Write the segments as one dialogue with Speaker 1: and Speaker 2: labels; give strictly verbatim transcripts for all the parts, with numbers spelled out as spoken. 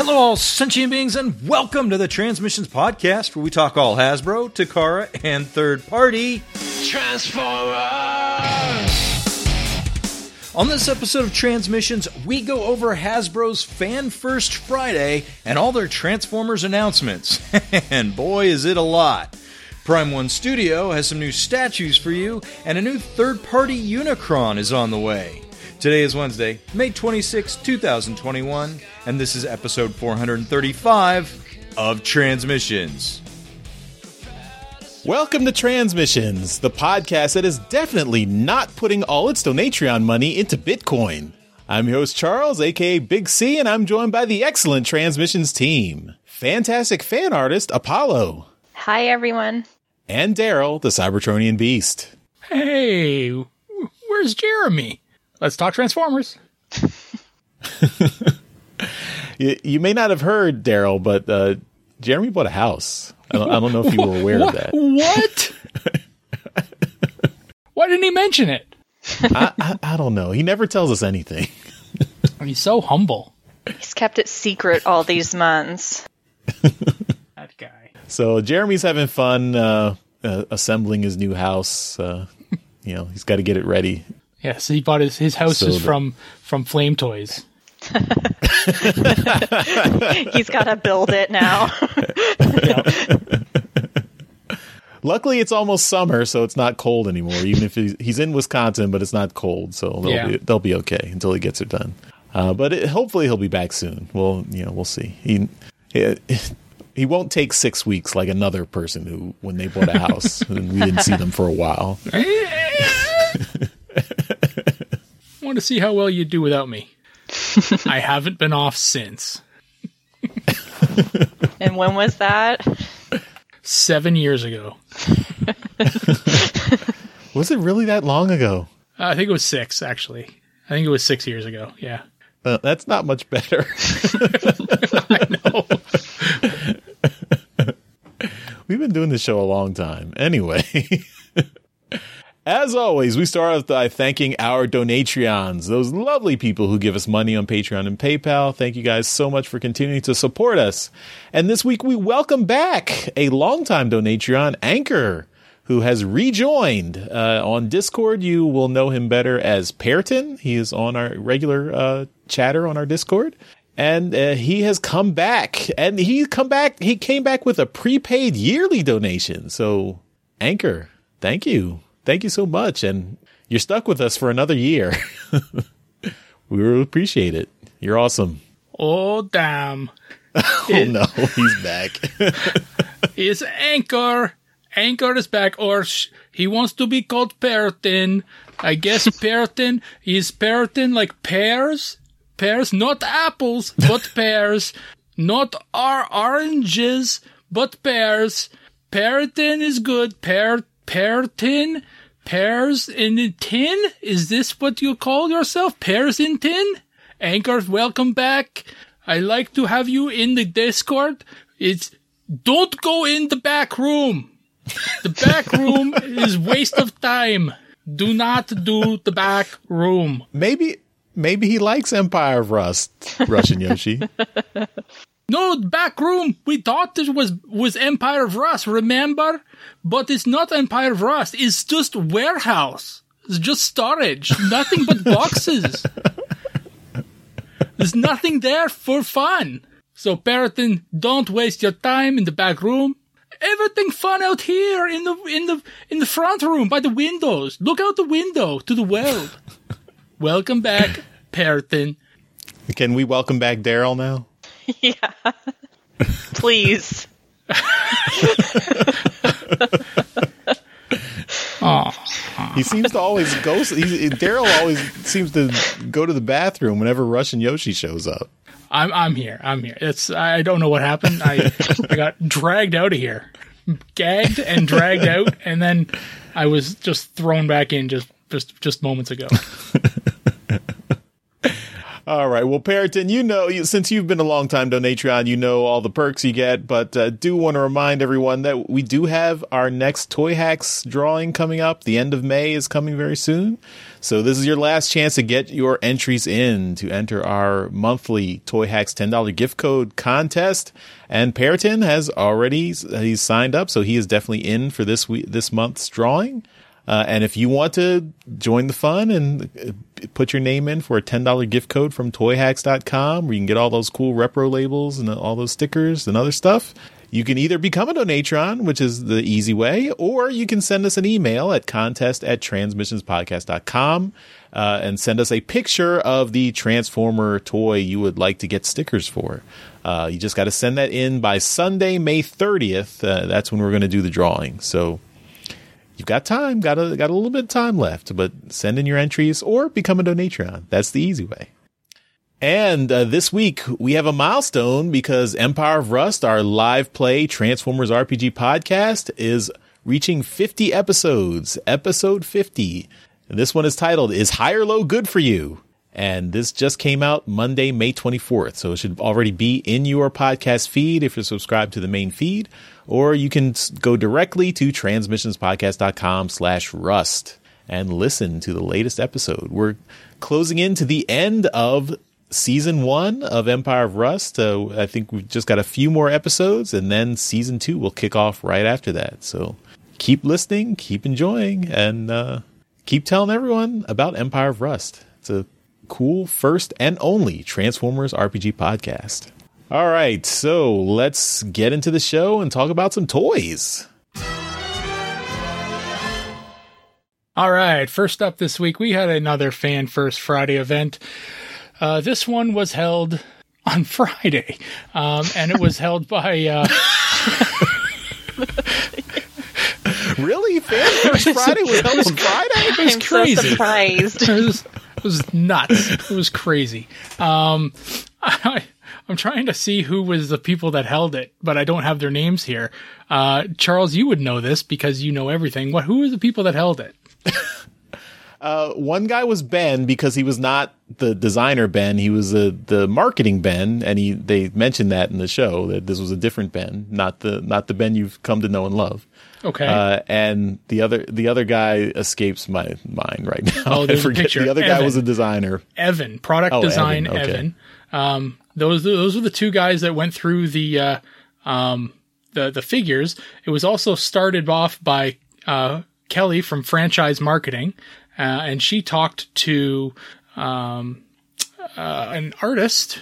Speaker 1: Hello, all sentient beings, and welcome to the Transmissions Podcast, where we talk all Hasbro, Takara, and third-party Transformers! On this episode of Transmissions, we go over Hasbro's Fan First Friday and all their Transformers announcements. And boy, is it a lot. Prime One Studio has some new statues for you, and a new third-party Unicron is on the way. Today is Wednesday, May twenty-sixth, twenty twenty-one, and this is episode four thirty-five of Transmissions.
Speaker 2: Welcome to Transmissions, the podcast that is definitely not putting all its Donatreon money into Bitcoin. I'm your host Charles, aka Big C, and I'm joined by the excellent Transmissions team. Fantastic fan artist Apollo.
Speaker 3: Hi, everyone.
Speaker 2: And Daryl, the Cybertronian Beast.
Speaker 4: Hey, where's Jeremy? Let's talk Transformers.
Speaker 2: you, you may not have heard, Daryl, but uh, Jeremy bought a house. I don't, I don't know if you were aware
Speaker 4: what?
Speaker 2: of that.
Speaker 4: What? Why didn't he mention it?
Speaker 2: I, I, I don't know. He never tells us anything.
Speaker 4: He's so humble.
Speaker 3: He's kept it secret all these months.
Speaker 4: That guy.
Speaker 2: So Jeremy's having fun uh, uh, assembling his new house. Uh, you know, he's got to get it ready.
Speaker 4: Yeah, so he bought his, his house
Speaker 2: So
Speaker 4: is
Speaker 2: the-
Speaker 4: from, from Flame Toys.
Speaker 3: He's got to build it now.
Speaker 2: Luckily, it's almost summer, so it's not cold anymore. Even if he's, he's in Wisconsin, but it's not cold, so they'll
Speaker 4: Yeah.
Speaker 2: be they'll be okay until he gets it done. Uh, but it, hopefully, he'll be back soon. Well, you know, we'll see. He, he he won't take six weeks like another person who, when they bought a house, and we didn't see them for a while.
Speaker 4: I want to see how well you do without me. I haven't been off since.
Speaker 3: And when was that?
Speaker 4: Seven years ago.
Speaker 2: Was it really that long ago?
Speaker 4: Uh, I think it was six, actually. I think it was six years ago, yeah.
Speaker 2: Uh, that's not much better.
Speaker 4: I know.
Speaker 2: We've been doing this show a long time. Anyway, as always, we start off by thanking our Donatreons, those lovely people who give us money on Patreon and PayPal. Thank you guys so much for continuing to support us. And this week we welcome back a longtime Donatreon, Anchor, who has rejoined. Uh, on Discord, you will know him better as Pearton. He is on our regular uh, chatter on our Discord. And uh, he has come back, and he come back. He came back with a prepaid yearly donation. So, Anchor, thank you, thank you so much, and you're stuck with us for another year. We really appreciate it. You're awesome.
Speaker 4: Oh, damn.
Speaker 2: Oh no, he's back.
Speaker 4: Is Anchor. Anchor is back, or sh- he wants to be called Pearton. I guess Pearton is Pearton like pears? Pears, not apples, but pears. Not our oranges, but pears. Pearton is good. Pear, Pearton? Pears in a tin? Is this what you call yourself? Pears in tin? Anchor, welcome back. I like to have you in the Discord. It's, don't go in the back room. The back room is waste of time. Do not do the back room.
Speaker 2: Maybe, maybe he likes Empire of Rust, Russian Yoshi.
Speaker 4: No, back room. We thought this was, was Empire of Rust, remember? But it's not Empire of Rust. It's just warehouse. It's just storage. Nothing but boxes. There's nothing there for fun. So, Pearton, don't waste your time in the back room. Everything fun out here in the in the in the front room by the windows. Look out the window to the world. Welcome back, Pearton.
Speaker 2: Can we welcome back Daryl now?
Speaker 3: Yeah. Please.
Speaker 4: Oh,
Speaker 2: He seems to always go. He, Daryl always seems to go to the bathroom whenever Russian Yoshi shows up.
Speaker 4: I'm I'm here. I'm here. It's I don't know what happened. I I got dragged out of here, gagged and dragged out, and then I was just thrown back in just just just moments ago.
Speaker 2: All right. Well, Periton, you know, you- since you've been a long time Donatreon, you know all the perks you get, but uh, do want to remind everyone that we do have our next Toy Hacks drawing coming up. The end of May is coming very soon. So this is your last chance to get your entries in to enter our monthly Toy Hacks ten dollars gift code contest. And Periton has already, he's signed up, so he is definitely in for this week, this month's drawing. Uh, and if you want to join the fun and put your name in for a ten dollars gift code from toy hacks dot com, where you can get all those cool repro labels and all those stickers and other stuff, you can either become a Donatron, which is the easy way, or you can send us an email at contest at transmissions podcast dot com uh, and send us a picture of the Transformer toy you would like to get stickers for. Uh, you just got to send that in by Sunday, May thirtieth. Uh, that's when we're going to do the drawing. So you've got time, got a, got a little bit of time left, but send in your entries or become a Donatron. That's the easy way. And uh, this week we have a milestone because Empire of Rust, our live play Transformers R P G podcast, is reaching fifty episodes, episode fifty. And this one is titled, Is High or Low Good for You? And this just came out Monday, May twenty-fourth. So it should already be in your podcast feed if you're subscribed to the main feed. Or you can go directly to transmissionspodcast.com slash rust and listen to the latest episode. We're closing into the end of season one of Empire of Rust. Uh, I think we've just got a few more episodes, and then season two will kick off right after that. So keep listening, keep enjoying, and uh, keep telling everyone about Empire of Rust. It's a cool first and only Transformers R P G podcast. All right, so let's get into the show and talk about some toys.
Speaker 4: All right, first up this week, we had another Fan First Friday event. Uh, this one was held on Friday, um, and it was held by... Uh,
Speaker 2: Really? Fan First Friday was held on Friday?
Speaker 4: It was
Speaker 3: I'm
Speaker 4: crazy.
Speaker 3: so surprised.
Speaker 4: It was, it was nuts. It was crazy. Um, I, I'm trying to see who was the people that held it, but I don't have their names here. Uh, Charles, you would know this because you know everything. What? Who were the people that held it?
Speaker 2: Uh, one guy was Ben because he was not the designer Ben. He was uh, the marketing Ben, and he they mentioned that in the show that this was a different Ben, not the not the Ben you've come to know and love.
Speaker 4: Okay.
Speaker 2: Uh, and the other the other guy escapes my mind right now.
Speaker 4: Oh, there's
Speaker 2: I forget.
Speaker 4: a picture.
Speaker 2: The other
Speaker 4: Evan.
Speaker 2: guy was a designer.
Speaker 4: Evan, product
Speaker 2: Oh,
Speaker 4: design,
Speaker 2: Evan, okay.
Speaker 4: Evan. Um, those those were the two guys that went through the uh, um, the the figures. It was also started off by uh, Kelly from Franchise Marketing, uh, and she talked to um, uh, an artist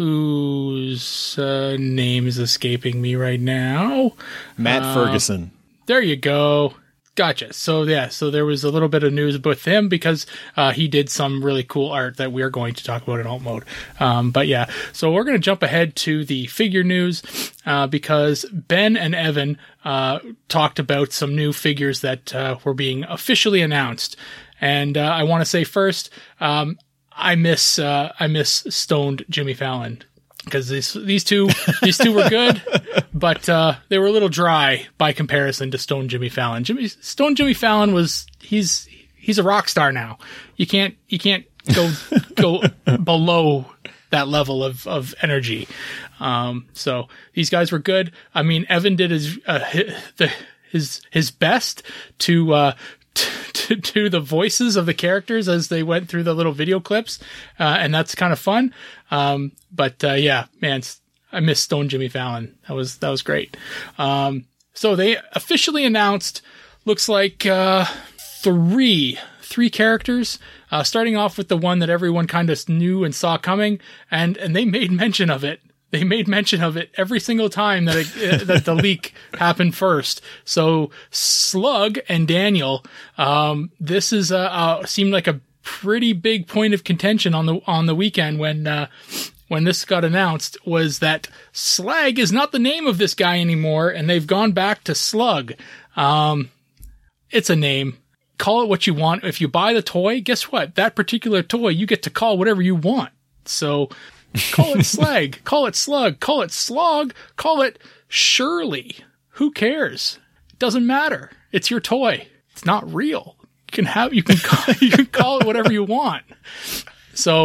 Speaker 4: whose uh, name is escaping me right now.
Speaker 2: Matt
Speaker 4: Uh,
Speaker 2: Ferguson.
Speaker 4: There you go. Gotcha. So yeah, so there was a little bit of news with him because uh, he did some really cool art that we are going to talk about in alt mode. Um, but yeah, so we're going to jump ahead to the figure news uh, because Ben and Evan uh, talked about some new figures that uh, were being officially announced. And uh, I want to say first, um, I miss uh, I miss stoned Jimmy Fallon. Because these these two these two were good, but uh, they were a little dry by comparison to Stone Jimmy Fallon. Jimmy Stone Jimmy Fallon was he's he's a rock star now. You can't you can't go go below that level of of energy. Um, so these guys were good. I mean, Evan did his uh, his, the, his his best to. Uh, To, to the voices of the characters as they went through the little video clips, uh, and that's kind of fun. Um, but uh, yeah, man, I miss Stone Jimmy Fallon. That was that was great. Um, so they officially announced, looks like uh, three three characters, uh, starting off with the one that everyone kind of knew and saw coming, and and they made mention of it. They made mention of it every single time that it, uh, that the leak happened first. So Slug and Daniel, um, this is uh, uh, seemed like a pretty big point of contention on the on the weekend when uh, when this got announced. Was that Slag is not the name of this guy anymore, and they've gone back to Slug. Um, it's a name. Call it what you want. If you buy the toy, guess what? That particular toy you get to call whatever you want. So. Call it Slag, call it Slug, call it Slog, call it Shirley. Who cares? It doesn't matter. It's your toy. It's not real. You can have, you can call, you can call it whatever you want. So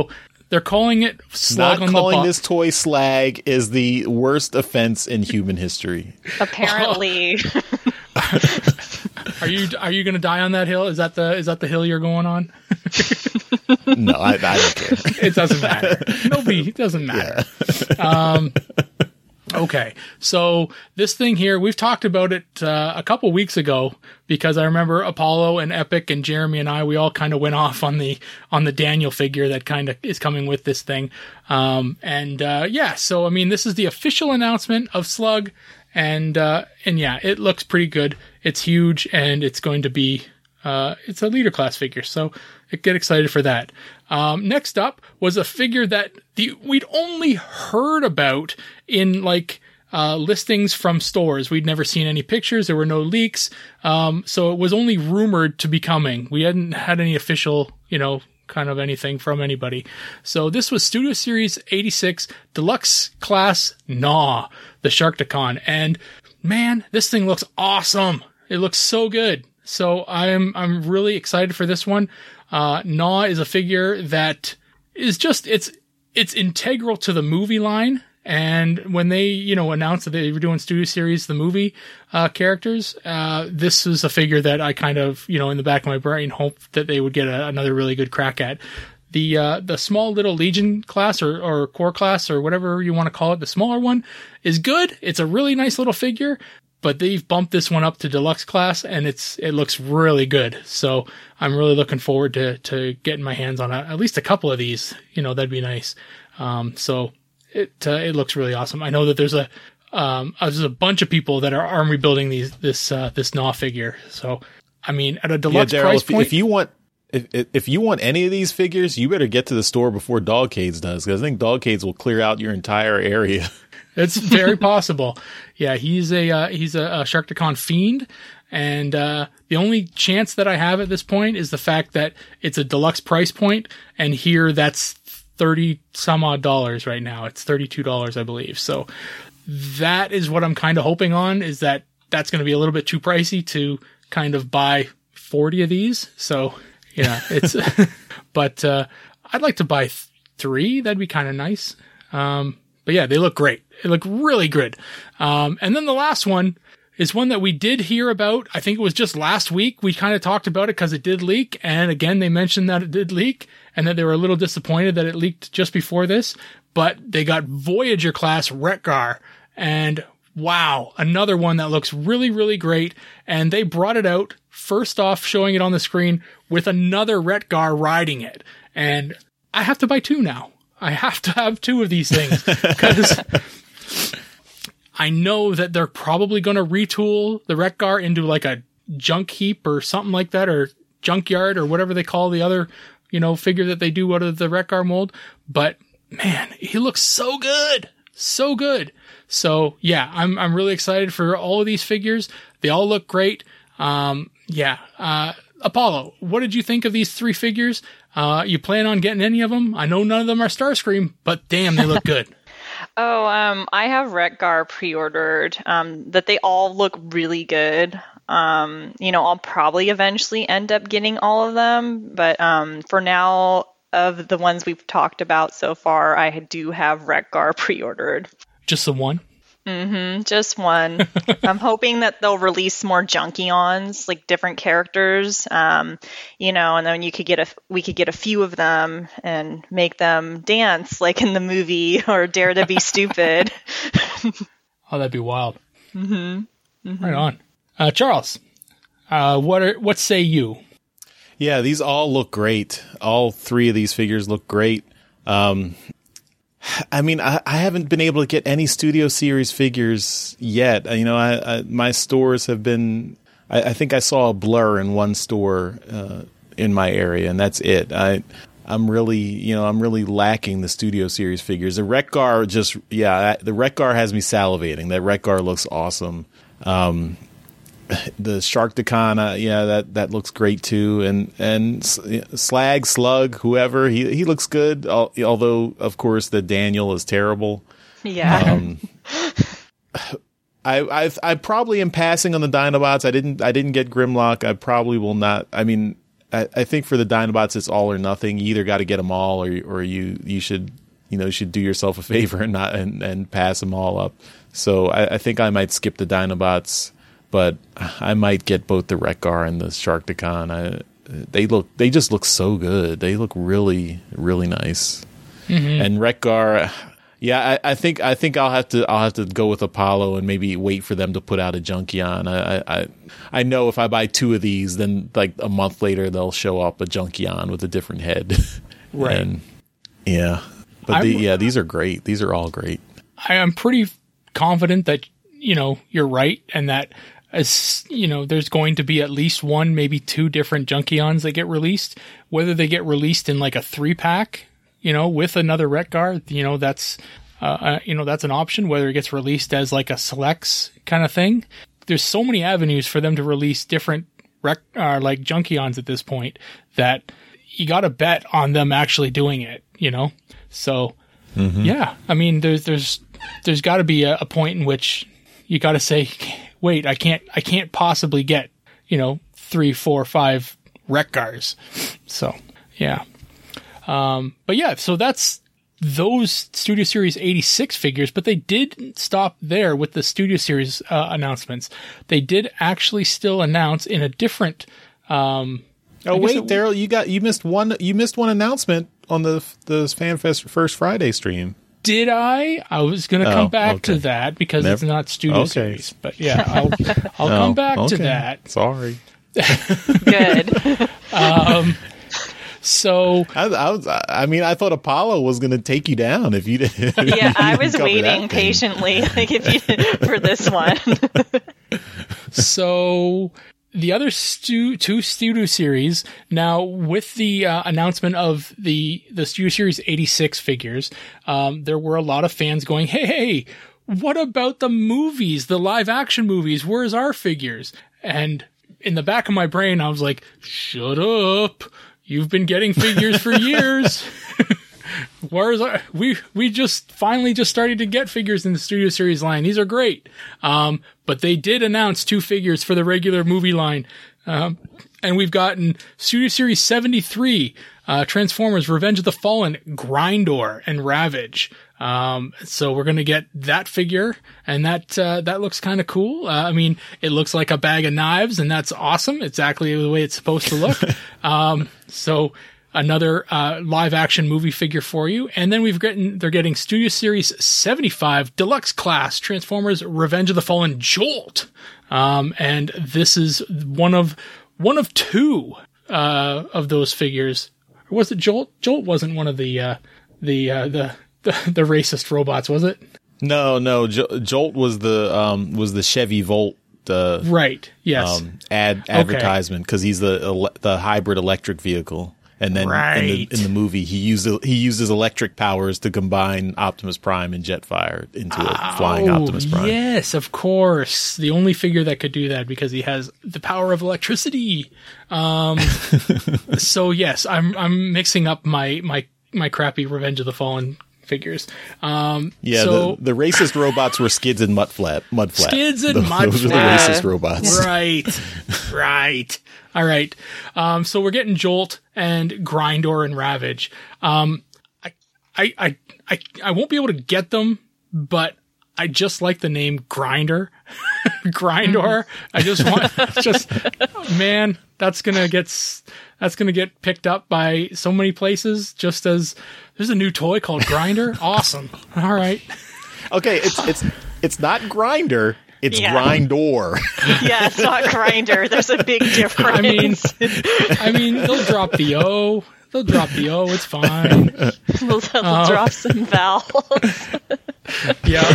Speaker 4: they're calling it Slug
Speaker 2: Not
Speaker 4: on
Speaker 2: calling
Speaker 4: the Butt.
Speaker 2: this toy slag is the worst offense in human history.
Speaker 3: Apparently.
Speaker 4: Are you are you going to die on that hill? Is that the is that the hill you're going on?
Speaker 2: No, I, I don't care.
Speaker 4: It doesn't matter. Nobody, it doesn't matter. Um, okay. So this thing here, we've talked about it uh, a couple weeks ago because I remember Apollo and Epic and Jeremy and I, we all kind of went off on the, on the Daniel figure that kind of is coming with this thing. Um, and, uh, yeah, so, I mean, this is the official announcement of Slug and, uh, and yeah, it looks pretty good. It's huge and it's going to be, uh, it's a leader class figure. So get excited for that. Um, next up was a figure that the, we'd only heard about in like, uh, listings from stores. We'd never seen any pictures. There were no leaks. Um, so it was only rumored to be coming. We hadn't had any official, you know, kind of anything from anybody. So this was Studio Series eighty-six Deluxe Class Gnaw, the Sharkticon. And man, this thing looks awesome. It looks so good. So I'm, I'm really excited for this one. Uh, Gnaw is a figure that is just, it's, it's integral to the movie line. And when they, you know, announced that they were doing Studio Series, the movie, uh, characters, uh, this was a figure that I kind of, you know, in the back of my brain hoped that they would get a, another really good crack at. The, uh, the small little Legion class or, or core class or whatever you want to call it, the smaller one is good. It's a really nice little figure, but they've bumped this one up to deluxe class and it's, it looks really good. So I'm really looking forward to, to getting my hands on a, at least a couple of these, you know, that'd be nice. Um, so it, uh, it looks really awesome. I know that there's a, um, uh, there's a bunch of people that are arm rebuilding these, this, uh, this Gnaw figure. So, I mean, at a deluxe
Speaker 2: yeah, Daryl,
Speaker 4: price
Speaker 2: if,
Speaker 4: point,
Speaker 2: if you want, if, if you want any of these figures, you better get to the store before Dogcades does. Cause I think Dogcades will clear out your entire area.
Speaker 4: It's very possible. Yeah, he's a uh, he's a, a Sharkticon fiend, and uh, the only chance that I have at this point is the fact that it's a deluxe price point, and here that's thirty some odd dollars right now. It's thirty-two dollars, I believe. So that is what I'm kind of hoping on, is that that's going to be a little bit too pricey to kind of buy forty of these. So yeah, it's but uh, I'd like to buy th- three. That'd be kind of nice. Um, but yeah, they look great. They look really good. Um, and then the last one is one that we did hear about. I think it was just last week. We kind of talked about it because it did leak. And again, they mentioned that it did leak and that they were a little disappointed that it leaked just before this. But they got Voyager class Wreck-Gar. And wow, another one that looks really, really great. And they brought it out, first off showing it on the screen with another Wreck-Gar riding it. And I have to buy two now. I have to have two of these things because I know that they're probably going to retool the Wreck-Gar into like a junk heap or something like that, or junkyard or whatever they call the other, you know, figure that they do out of the Wreck-Gar mold. But man, he looks so good. So good. So yeah, I'm, I'm really excited for all of these figures. They all look great. Um, yeah. Uh, Apollo, what did you think of these three figures? Uh, you plan on getting any of them? I know none of them are Starscream, but damn, they look good.
Speaker 3: Oh, um, I have Wreck-Gar pre-ordered. Um, that they all look really good. Um, you know, I'll probably eventually end up getting all of them, but um, for now, of the ones we've talked about so far, I do have Wreck-Gar pre-ordered.
Speaker 4: Just the one?
Speaker 3: Mm-hmm, just one. I'm hoping that they'll release more Junkions, like different characters, um, you know, and then you could get a, we could get a few of them and make them dance like in the movie or Dare to Be Stupid.
Speaker 4: Oh, that'd be wild.
Speaker 3: Mm-hmm. Mm-hmm.
Speaker 4: Right on. Uh, Charles, uh, what are, what say you?
Speaker 2: Yeah, these all look great. All three of these figures look great. Um, I mean, I, I haven't been able to get any Studio Series figures yet. You know, I, I, my stores have been, I, I think I saw a Blur in one store uh, in my area, and that's it. I, I'm really, you know, I'm really lacking the Studio Series figures. The Wreck-Gar just, yeah, the Wreck-Gar has me salivating. That Wreck-Gar looks awesome. Um, the Sharkticon, uh, yeah, that, that looks great too. And, and Slag, Slug, whoever, he, he looks good. Although, of course, the Daniel is terrible.
Speaker 3: Yeah.
Speaker 2: Um, I, I've, I probably am passing on the Dinobots. I didn't, I didn't get Grimlock. I probably will not. I mean, I, I think for the Dinobots, it's all or nothing. You either got to get them all, or or you you should you know should do yourself a favor and not and, and pass them all up. So I, I think I might skip the Dinobots, but I might get both the Wreck-Gar and the Sharkticon. I, they look they just look so good. They look really really nice. Mm-hmm. And Wreck-Gar, yeah, I, I think I think I'll have to I'll have to go with Apollo and maybe wait for them to put out a Junkion. I I I know if I buy two of these, then like a month later they'll show up a Junkion with a different head.
Speaker 4: Right.
Speaker 2: And yeah, but the, yeah, these are great. These are all great.
Speaker 4: I am pretty confident that you know you're right, and that as you know, there's going to be at least one, maybe two different Junkions that get released. Whether they get released in like a three pack, you know, with another Wreck-Gar, you know, that's, uh, uh, you know, that's an option. Whether it gets released as like a selects kind of thing. There's so many avenues for them to release different rec, uh, like Junkions at this point that you got to bet on them actually doing it, you know? So, mm-hmm. yeah, I mean, there's, there's, there's got to be a, a point in which you got to say, wait, I can't, I can't possibly get, you know, three, four, five Wreck-Gars. So, yeah. Um, but yeah, so that's those Studio Series eighty-six figures, but they did stop there with the Studio Series uh, announcements. They did actually still announce in a different. Um,
Speaker 2: oh wait, Daryl, you got you missed one. You missed one announcement on the the FanFest First Friday stream.
Speaker 4: Did I? I was going to
Speaker 2: oh,
Speaker 4: come back
Speaker 2: okay.
Speaker 4: to that because
Speaker 2: Never,
Speaker 4: it's not Studio
Speaker 2: okay.
Speaker 4: Series. But yeah, I'll I'll oh, come back
Speaker 2: okay.
Speaker 4: to that.
Speaker 2: Sorry.
Speaker 3: Good.
Speaker 4: um. So
Speaker 2: I, I was, I mean, I thought Apollo was going to take you down if you didn't.
Speaker 3: Yeah, I was waiting patiently, like if you for this one.
Speaker 4: So the other stu- two Studio Series now with the uh, announcement of the the Studio Series eighty-six figures, um, there were a lot of fans going, "Hey, hey, what about the movies, the live action movies? Where's our figures?" And in the back of my brain, I was like, "Shut up. You've been getting figures for years. Where's our, we, we just finally just started to get figures in the Studio Series line. These are great." Um, but they did announce two figures for the regular movie line. Um, and we've gotten Studio Series seventy-three, uh, Transformers Revenge of the Fallen, Grindor, and Ravage. Um, so we're going to get that figure, and that, uh, that looks kind of cool. Uh, I mean, it looks like a bag of knives, and that's awesome. Exactly the way it's supposed to look. um, so another, uh, live action movie figure for you. And then we've gotten, they're getting Studio Series seventy-five Deluxe Class Transformers Revenge of the Fallen Jolt. Um, and this is one of, one of two, uh, of those figures. Or was it Jolt? Jolt wasn't one of the, uh, the, uh, the, The, the racist robots, was it?
Speaker 2: No, no. J- Jolt was the um, was the Chevy Volt uh,
Speaker 4: right? Yes.
Speaker 2: Um, ad advertisement because okay. he's the ele- the hybrid electric vehicle, and then
Speaker 4: right.
Speaker 2: in, the, in the movie he used he uses electric powers to combine Optimus Prime and Jetfire into a oh, flying Optimus Prime.
Speaker 4: Yes, of course. The only figure that could do that because he has the power of electricity. Um, so yes, I'm I'm mixing up my my my crappy Revenge of the Fallen figures. Um,
Speaker 2: yeah,
Speaker 4: so,
Speaker 2: the, the racist robots were Skids and Mudflat. Mudflat.
Speaker 4: Skids and
Speaker 2: the,
Speaker 4: Mudflat.
Speaker 2: Those are the racist robots.
Speaker 4: Right. Right. All right. Um, so we're getting Jolt and Grindor and Ravage. Um, I, I, I, I, I won't be able to get them, but I just like the name Grinder. Grindor. I just want, just, man, that's gonna get, that's gonna get picked up by so many places just as, there's a new toy called Grinder. Awesome. All right.
Speaker 2: Okay, it's it's it's not Grinder. It's
Speaker 3: yeah.
Speaker 2: Grindor.
Speaker 3: Yeah, it's not Grinder. There's a big difference.
Speaker 4: I mean, I mean, they'll drop the O. They'll drop the O. It's fine.
Speaker 3: They'll, they'll uh, drop some vowels.
Speaker 4: Yeah.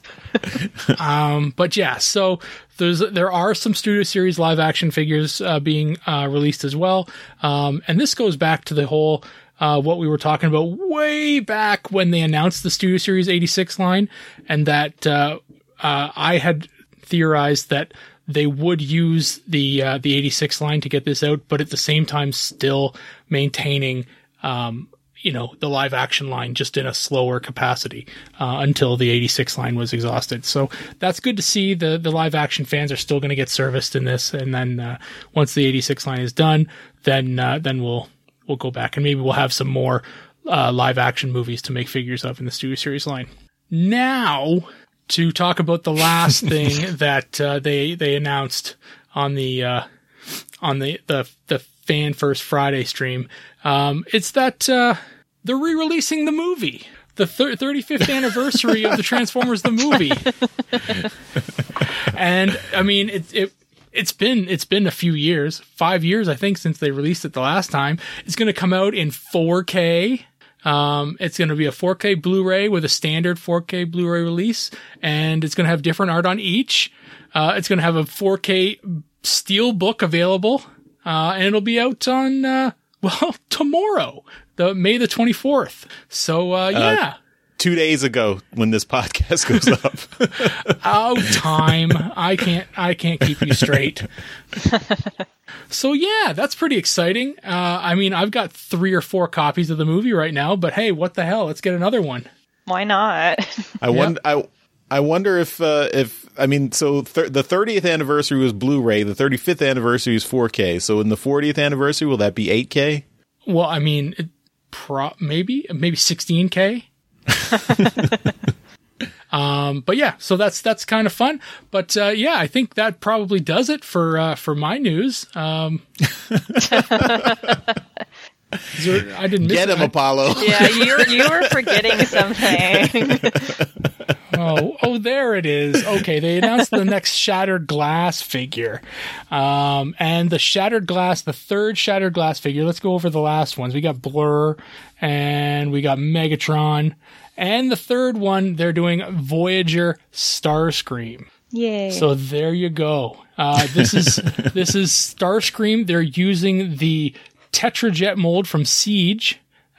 Speaker 4: Um, but yeah, so there's there are some Studio Series live action figures uh, being uh, released as well. Um, and this goes back to the whole. Uh, what we were talking about way back when they announced the Studio Series eighty-six line, and that uh, uh, I had theorized that they would use the uh, the eighty-six line to get this out, but at the same time still maintaining um, you know, the live action line just in a slower capacity uh, until the eighty-six line was exhausted. So that's good to see. The the live action fans are still going to get serviced in this, and then uh, once the eighty-six line is done, then uh, then we'll we'll go back and maybe we'll have some more uh, live action movies to make figures of in the Studio Series line. Now to talk about the last thing that uh, they they announced on the uh, on the the the Fan First Friday stream. Um, it's that. Uh, They're re-releasing the movie, the thir- thirty-fifth anniversary of the Transformers the movie, and I mean it, it. It's been it's been a few years, five years I think, since they released it the last time. It's going to come out in four K. Um, it's going to be a four K Blu-ray with a standard four K Blu-ray release, and it's going to have different art on each. Uh, it's going to have a four K steel book available, uh, and it'll be out on uh, well tomorrow. The May the twenty-fourth. So, uh, yeah. Uh,
Speaker 2: two days ago when this podcast goes up.
Speaker 4: Oh, time. I can't, I can't keep you straight. So yeah, that's pretty exciting. Uh, I mean, I've got three or four copies of the movie right now, but hey, what the hell? Let's get another one.
Speaker 3: Why not?
Speaker 2: I wonder, I, I wonder if, uh, if, I mean, so th- the thirtieth anniversary was Blu-ray, the thirty-fifth anniversary is four K. So in the fortieth anniversary, will that be eight K?
Speaker 4: Well, I mean, it, Pro- maybe maybe sixteen K. um, but yeah, so that's that's kind of fun. But uh, yeah, I think that probably does it for uh, for my news. Um, there, I didn't miss
Speaker 2: get him,
Speaker 4: I,
Speaker 2: Apollo.
Speaker 3: Yeah, you you were forgetting something.
Speaker 4: oh, oh, there it is. Okay, they announced the next Shattered Glass figure. Um, and the Shattered Glass, the third Shattered Glass figure, let's go over the last ones. We got Blur, and we got Megatron. And the third one, they're doing Voyager Starscream.
Speaker 3: Yay.
Speaker 4: So there you go. Uh, this is this is Starscream. They're using the Tetrajet mold from Siege.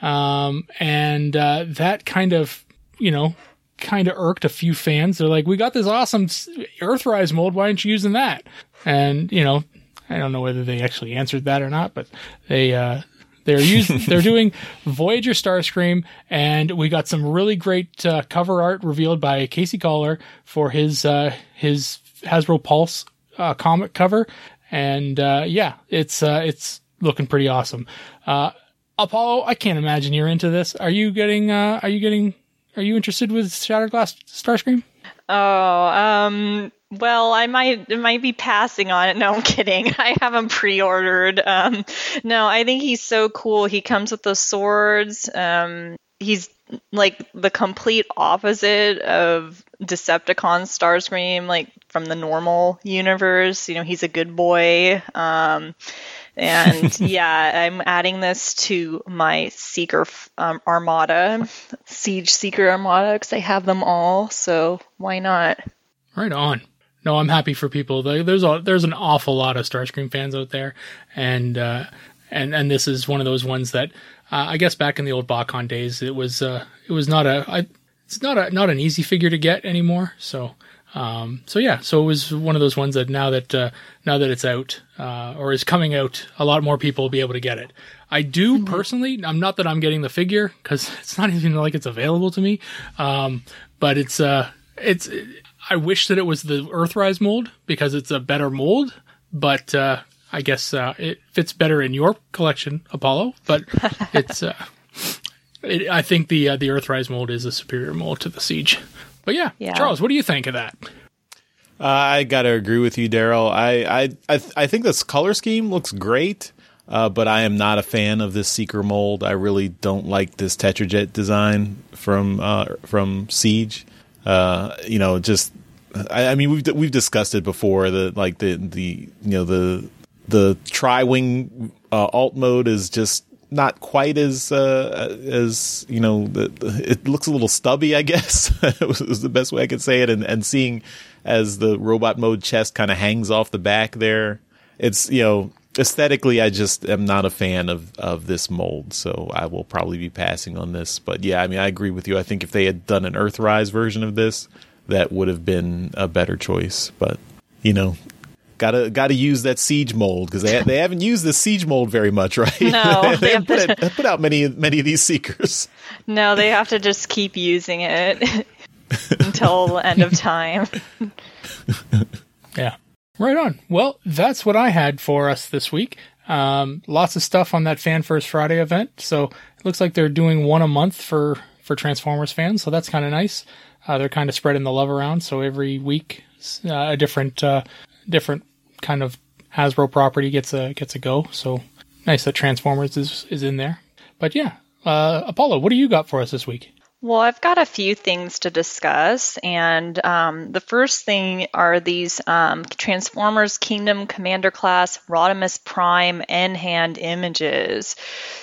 Speaker 4: Um, and uh, that kind of, you know, kind of irked a few fans. They're like, we got this awesome Earthrise mold. Why aren't you using that? And, you know, I don't know whether they actually answered that or not, but they, uh, they're using, they're doing Voyager Starscream, and we got some really great, uh, cover art revealed by Casey Collar for his, uh, his Hasbro Pulse, uh, comic cover. And, uh, yeah, it's, uh, it's looking pretty awesome. Uh, Apollo, I can't imagine you're into this. Are you getting, uh, are you getting, Are you interested with Shattered Glass Starscream?
Speaker 3: Oh, um, well, I might I might be passing on it. No, I'm kidding. I haven't pre-ordered. Um, no, I think he's so cool. He comes with the swords. Um, he's like the complete opposite of Decepticon Starscream, like from the normal universe. You know, he's a good boy. Um, And yeah, I'm adding this to my Seeker um, Armada, Siege Seeker Armada, because I have them all. So why not?
Speaker 4: Right on. No, I'm happy for people. There's a, there's an awful lot of Starscream fans out there, and uh, and and this is one of those ones that uh, I guess back in the old BotCon days, it was uh, it was not a I, it's not a not an easy figure to get anymore. So. Um, so yeah, so it was one of those ones that now that, uh, now that it's out, uh, or is coming out, a lot more people will be able to get it. I do mm-hmm. personally, I'm not that I'm getting the figure, cause it's not even like it's available to me. Um, but it's, uh, it's, I wish that it was the Earthrise mold because it's a better mold, but, uh, I guess, uh, it fits better in your collection, Apollo, but it's, uh, it, I think the, uh, the Earthrise mold is a superior mold to the Siege. But yeah, yeah, Charles, what do you think of that?
Speaker 2: Uh, I gotta agree with you, Daryl. I I I, th- I think this color scheme looks great, uh, but I am not a fan of this Seeker mold. I really don't like this Tetrajet design from uh, from Siege. Uh, you know, just I, I mean we've we've discussed it before. The like the the you know the the tri-wing uh, alt mode is just not quite as uh, as you know the, the, it looks a little stubby, I guess. It was, was the best way I could say it. And, and seeing as the robot mode chest kind of hangs off the back there, it's, you know, aesthetically I just am not a fan of of this mold, so I will probably be passing on this. But yeah, I mean, I agree with you. I think if they had done an Earthrise version of this, that would have been a better choice. But you know, Gotta gotta use that Siege mold because they they haven't used the Siege mold very much, right?
Speaker 3: No,
Speaker 2: they haven't put, it, put out many many of these Seekers.
Speaker 3: No, they have to just keep using it until the end of time.
Speaker 4: Yeah, right on. Well, that's what I had for us this week. Um, lots of stuff on that Fan First Friday event. So it looks like they're doing one a month for for Transformers fans. So that's kind of nice. Uh, they're kind of spreading the love around. So every week, uh, a different uh, different kind of Hasbro property gets a gets a go. So nice that Transformers is is in there. But yeah, uh, Apollo, what do you got for us this week?
Speaker 3: Well, I've got a few things to discuss, and um, the first thing are these um, Transformers Kingdom Commander Class Rodimus Prime in-hand images.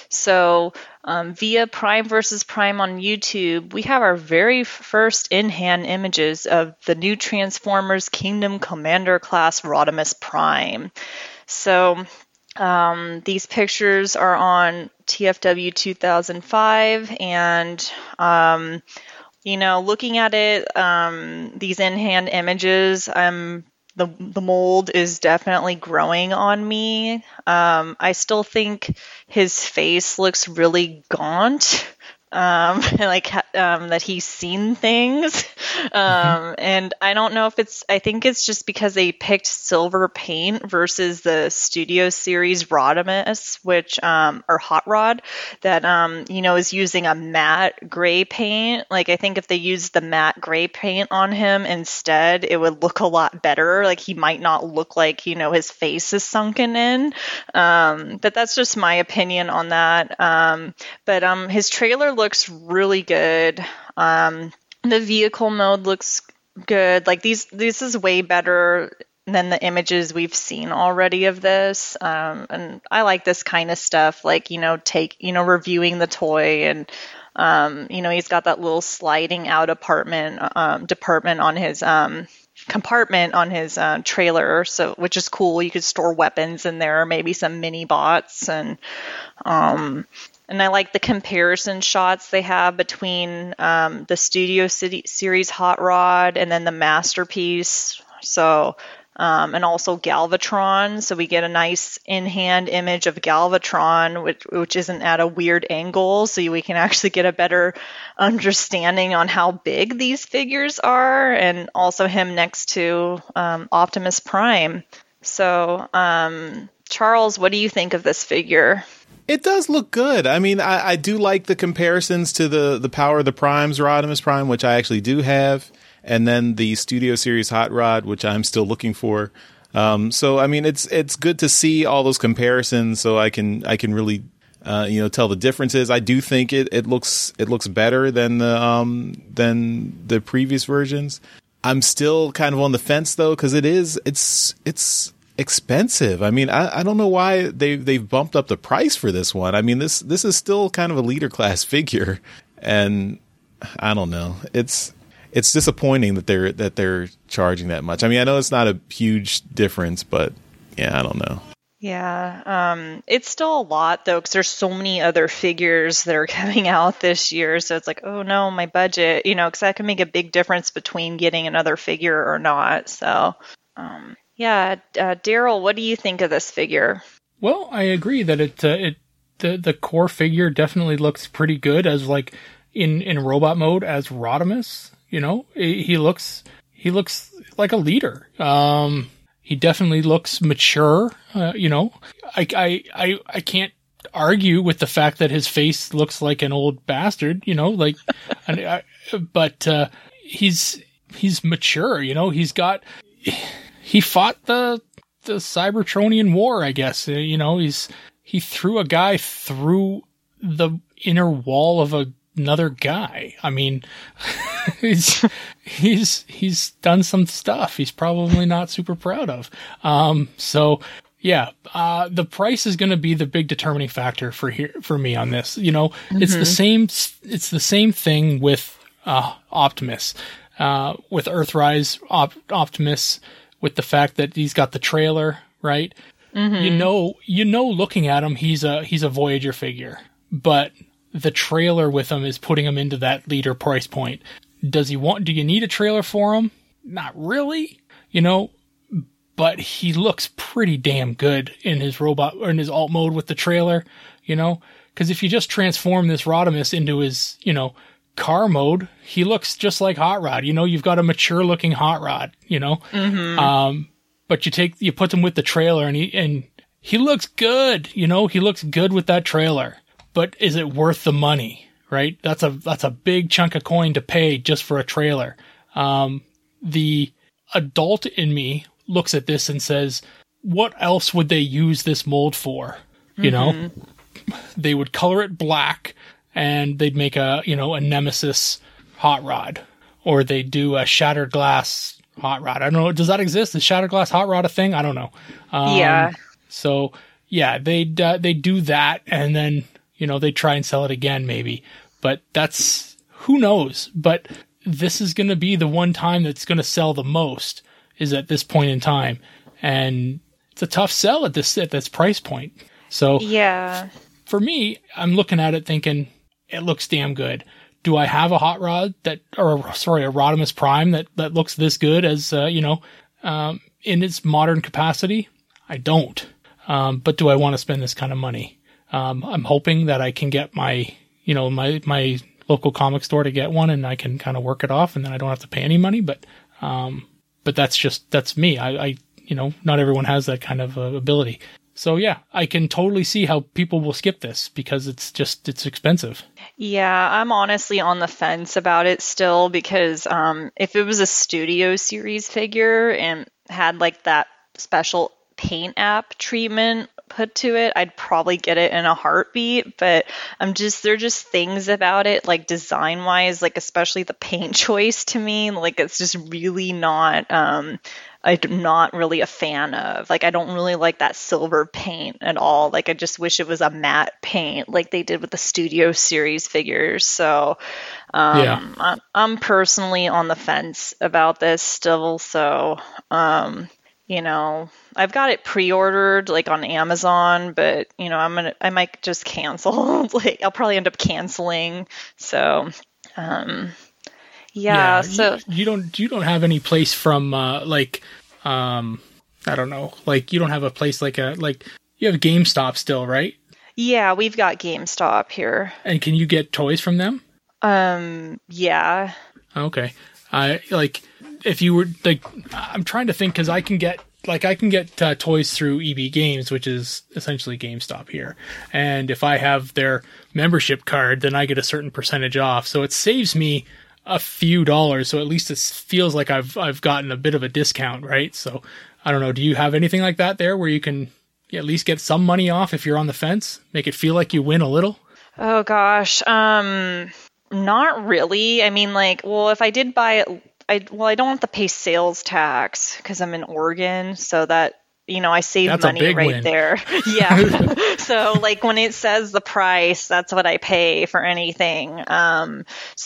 Speaker 3: So um, via Prime versus Prime on YouTube, we have our very first in-hand images of the new Transformers Kingdom Commander Class Rodimus Prime. So Um, these pictures are on T F W two thousand five, and, um, you know, looking at it, um, these in-hand images, um, the the mold is definitely growing on me. Um, I still think his face looks really gaunt. Um, like um, that he's seen things, um, and I don't know if it's. I think it's just because they picked silver paint versus the Studio Series Rodimus, which um, or Hot Rod, that um, you know is using a matte gray paint. Like I think if they used the matte gray paint on him instead, it would look a lot better. Like he might not look like you know his face is sunken in. Um, but that's just my opinion on that. Um, but um, his trailer looks really good. Um, the vehicle mode looks good. Like these, this is way better than the images we've seen already of this. Um, and I like this kind of stuff. Like you know, take you know, reviewing the toy, and um, you know, he's got that little sliding out apartment um, department on his um, compartment on his uh, trailer. So which is cool. You could store weapons in there, or maybe some mini bots, and um. And I like the comparison shots they have between um, the Studio City Series Hot Rod and then the Masterpiece. So, um, and also Galvatron. So we get a nice in-hand image of Galvatron, which, which isn't at a weird angle. So we can actually get a better understanding on how big these figures are, and also him next to um, Optimus Prime. So, um, Charles, what do you think of this figure?
Speaker 2: It does look good. I mean, I, I do like the comparisons to the, the Power of the Primes Rodimus Prime, which I actually do have, and then the Studio Series Hot Rod, which I'm still looking for. Um, so, I mean, it's it's good to see all those comparisons, so I can I can really uh, you know tell the differences. I do think it, it looks it looks better than the um, than the previous versions. I'm still kind of on the fence though, because it is it's it's. expensive. I mean, I, I don't know why they they've bumped up the price for this one. I mean, this this is still kind of a leader class figure, and I don't know. It's it's disappointing that they're that they're charging that much. I mean, I know it's not a huge difference, but yeah, I don't know.
Speaker 3: Yeah, um, it's still a lot though, because there's so many other figures that are coming out this year. So it's like, oh no, my budget, you know, because that can make a big difference between getting another figure or not. So. Um, Yeah, uh, Daryl, what do you think of this figure?
Speaker 4: Well, I agree that it uh, it the the core figure definitely looks pretty good as like in, in robot mode as Rodimus. You know, he looks he looks like a leader. Um, he definitely looks mature. Uh, you know, I, I I I can't argue with the fact that his face looks like an old bastard. You know, like, and I, but uh, he's he's mature. You know, he's got. He fought the the Cybertronian War, I guess. You know, he's he threw a guy through the inner wall of a, another guy. I mean, he's he's he's done some stuff he's probably not super proud of. Um, so yeah, uh, the price is going to be the big determining factor for here for me on this. You know, mm-hmm. it's the same it's the same thing with uh, Optimus, uh, with Earthrise Op- Optimus. With the fact that he's got the trailer, right? Mm-hmm. You know, you know, looking at him, he's a he's a Voyager figure, but the trailer with him is putting him into that leader price point. Does he want? Do you need a trailer for him? Not really, you know. but he looks pretty damn good in his robot or in his alt mode with the trailer, you know, because if you just transform this Rodimus into his, you know, car mode, he looks just like Hot Rod. You know, you've got a mature looking Hot Rod, you know,
Speaker 3: Mm-hmm.
Speaker 4: um, but you take, you put him with the trailer and he, and he looks good, you know, he looks good with that trailer, but is it worth the money? Right? That's a, that's a big chunk of coin to pay just for a trailer. Um, the adult in me looks at this and says, what else would they use this mold for? You
Speaker 3: Mm-hmm.
Speaker 4: know, they would color it black and they'd make a, you know, a Nemesis Hot Rod, or they do a Shattered Glass Hot Rod. I don't know. Does that exist? Is Shattered Glass Hot Rod a thing? I don't know. Um,
Speaker 3: Yeah.
Speaker 4: So yeah, they'd, uh, they do that and then, you know, they try and sell it again maybe, but that's, who knows? But this is going to be the one time that's going to sell the most, is at this point in time. And it's a tough sell at this, at this price point. So
Speaker 3: Yeah.
Speaker 4: for me, I'm looking at it thinking it looks damn good. Do I have a Hot Rod that, or sorry, a Rodimus Prime that, that looks this good as, uh, you know, um, in its modern capacity? I don't. Um, but do I want to spend this kind of money? Um, I'm hoping that I can get my, you know, my, my local comic store to get one and I can kind of work it off and then I don't have to pay any money. But, um, but that's just, that's me. I, I, you know, not everyone has that kind of uh, ability. So yeah, I can totally see how people will skip this because it's just, it's expensive.
Speaker 3: Yeah, I'm honestly on the fence about it still because um, if it was a Studio Series figure and had like that special paint app treatment put to it, I'd probably get it in a heartbeat. But I'm just, there are just things about it, like design wise, like especially the paint choice to me, like it's just really not, um, I'm not really a fan of. Like, I don't really like that silver paint at all. Like, I just wish it was a matte paint like they did with the Studio Series figures. So, um,
Speaker 4: Yeah.
Speaker 3: I'm, I'm personally on the fence about this still. So, um, you know, I've got it pre-ordered like on Amazon, but you know, I'm gonna, I might just cancel. Like, I'll probably end up canceling. So, um, yeah. so
Speaker 4: you, you don't, you don't have any place from, uh, like, um, I don't know, like you don't have a place like a, like you have GameStop still, right?
Speaker 3: yeah, we've got GameStop here.
Speaker 4: And can you get toys from them?
Speaker 3: Um, yeah.
Speaker 4: Okay. I like if you were like, I'm trying to think because I can get like I can get uh, toys through E B Games, which is essentially GameStop here. And if I have their membership card, then I get a certain percentage off. So it saves me a few dollars. So at least it feels like I've I've gotten a bit of a discount, right? So I don't know. Do you have anything like that there where you can at least get some money off if you're on the fence? Make it feel like you win a little?
Speaker 3: Oh gosh. Um, not really. I mean, like, well, if I did buy it, I well, I don't have to pay sales tax because I'm in Oregon, so that, you know, I save
Speaker 4: That's a
Speaker 3: money
Speaker 4: big
Speaker 3: right
Speaker 4: win.
Speaker 3: there. Yeah. So like when it says the price, that's what I pay for anything. Um,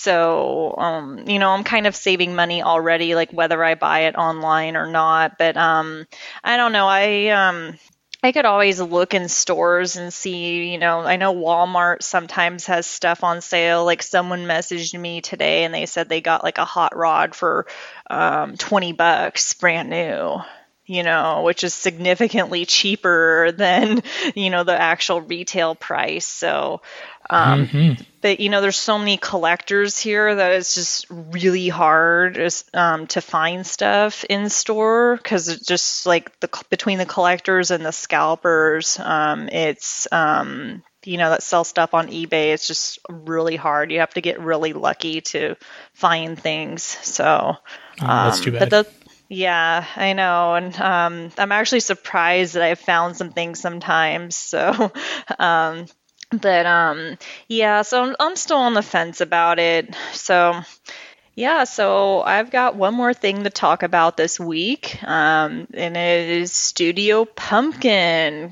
Speaker 3: so, um, you know, I'm kind of saving money already, like whether I buy it online or not. But um, I don't know. I um. I could always look in stores and see, you know, I know Walmart sometimes has stuff on sale. Like someone messaged me today and they said they got like a hot rod for um, twenty bucks brand new, you know, which is significantly cheaper than, you know, the actual retail price. So, um,
Speaker 4: Mm-hmm.
Speaker 3: but, you know, there's so many collectors here that it's just really hard um, to find stuff in store because it's just like the between the collectors and the scalpers, um, it's, um, you know, that sell stuff on eBay. It's just really hard. You have to get really lucky to find things. So,
Speaker 4: Oh, that's
Speaker 3: um,
Speaker 4: too
Speaker 3: but
Speaker 4: bad.
Speaker 3: the, yeah, I know. And um, I'm actually surprised that I've found some things sometimes. So, um, but um, yeah, so I'm, I'm still on the fence about it. So, yeah, so I've got one more thing to talk about this week, um, and it is Studio Pumpkin.